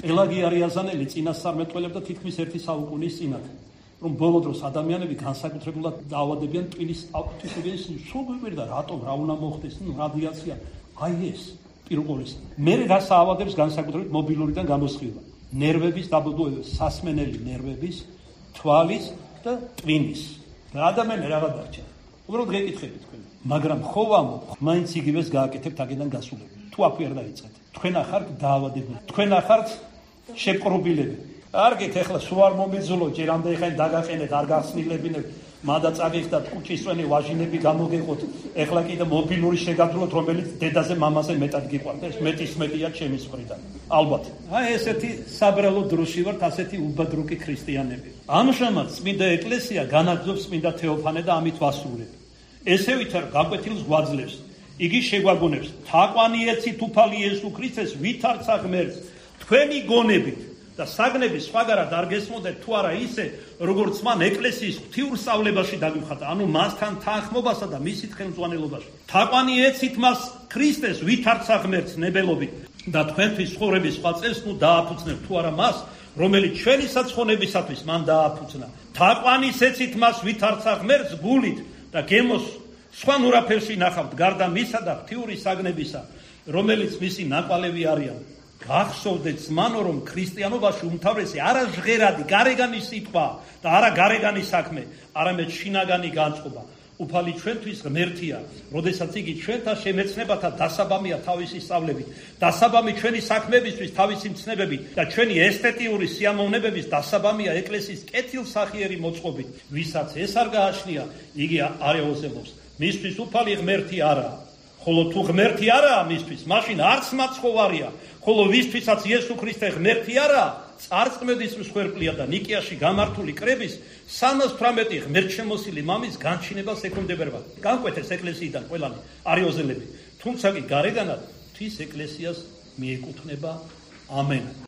პელაგი არიაზანელი წინასწარმეტყველებდა თითქმის 1 საუკუნის წინათ, რომ ბოლო დროს ადამიანები განსაკუთრებულად დაავადებიან ტვინის ავტიზმის სულ გვიყვირდა რატომ რა უნდა მოხდეს, რადიაცია, აი ეს პირველყოლის. მე რას აავადებს განსაკუთრებით მობილურიდან გამოსხივება, ნერვების დაბოლოება, სასმენელი ნერვების, თვალის და ტვინის. და ადამიანი რაღაც დარჩა. უბრალოდ გეკითხებით თქვენ. მაგრამ ხო ვამბობ, მაინც იგივეს გააკეთებთ აქედან გასულები. თუ აქ ვერ დაიწყეთ. თქვენ ახართ დაავადებული. თქვენ ახართ შეპყრობილები. არგეთ ეხლა სულ არ მომიძულოთ, ჯერამდე ხან დაგაყენეთ, არ გახსნილებინებ, მადა წაგიხდათ კუჭისწვენი ვაჟინები გამოგეყოთ. ეხლა კიდე მობილური შეგადრულოთ, რომელიც დედაზე, მამაზე მეტად გიყვართ. ეს მეტის მეტია ჩემი მხრიდან. ალბათ. აი ესეთი საბრალო დროში ვართ, ასეთი უბადრუკი ქრისტიანები. ამჟამად წმინდა ეკლესია განაგრძობს წმინდა თეოფანე და ამით ვასრულებ. ესე ვითარ გაკვეთილს გვაძლევს. იგი შეგვაგონებს, თაყვანი ეცით უფალი იესო ქრისტეს ვითარცა ღმერთს, თქვენი გონებით და საგნების სხვაგარად არ გესმოდეთ თუ არა ისე, როგორც მან ეკლესიის ღვთიურ სწავლებაში დაგვიხატა, ანუ მასთან თანხმობასა და მისით ხელმძღვანელობაში. თაყვანი ეცით მას ქრისტეს ვითარცა ღმერთს ნებელობით და თქვენთვის ცხოვრების სხვა წელს ნუ დააფუძნებთ თუ არა მას, რომელიც ჩვენი საცხონებისათვის მან დააფუძნა. თაყვანის ეცით მას ვითარცა ღმერთს გულით და გემოს სხვა ნურაფერში ნახავთ გარდა მისა და ღვთიური საგნებისა, რომელიც მისი ნაკვალევი არიან. გახსოვდეთ ზმანო, რომ ქრისტიანობაში უმთავრესი არა ჟღერადი, გარეგანი სიტყვა და არა გარეგანი საქმე, არამედ შინაგანი განწყობა. უფალი ჩვენთვის ღმერთია, როდესაც იგი ჩვენთან შემეცნებათა დასაბამია თავისი სწავლებით, დასაბამი ჩვენი საქმეებისთვის თავისი მცნებებით და ჩვენი ესთეტიური სიამოვნებების დასაბამია ეკლესიის კეთილსახიერი მოწყობით. ვისაც ეს არ გააჩნია, იგი არ ეოზებობს. მისთვის უფალი ღმერთი არაა. ხოლო თუ ღმერთი არაა მისთვის, მაშინ არც მაცხოვარია. ხოლო ვისთვისაც იესო ქრისტე ღმერთი არაა, წარწმედის მსხვერპლია და ნიკეაში გამართული კრების 318 ღმერთშემოსილი მამის განჩინებას ექვემდებარება. განკვეთეს ეკლესიიდან ყველანი არიოზელები, თუმცა კი გარეგანად ღვთის ეკლესიას მიეკუთვნება. ამენ.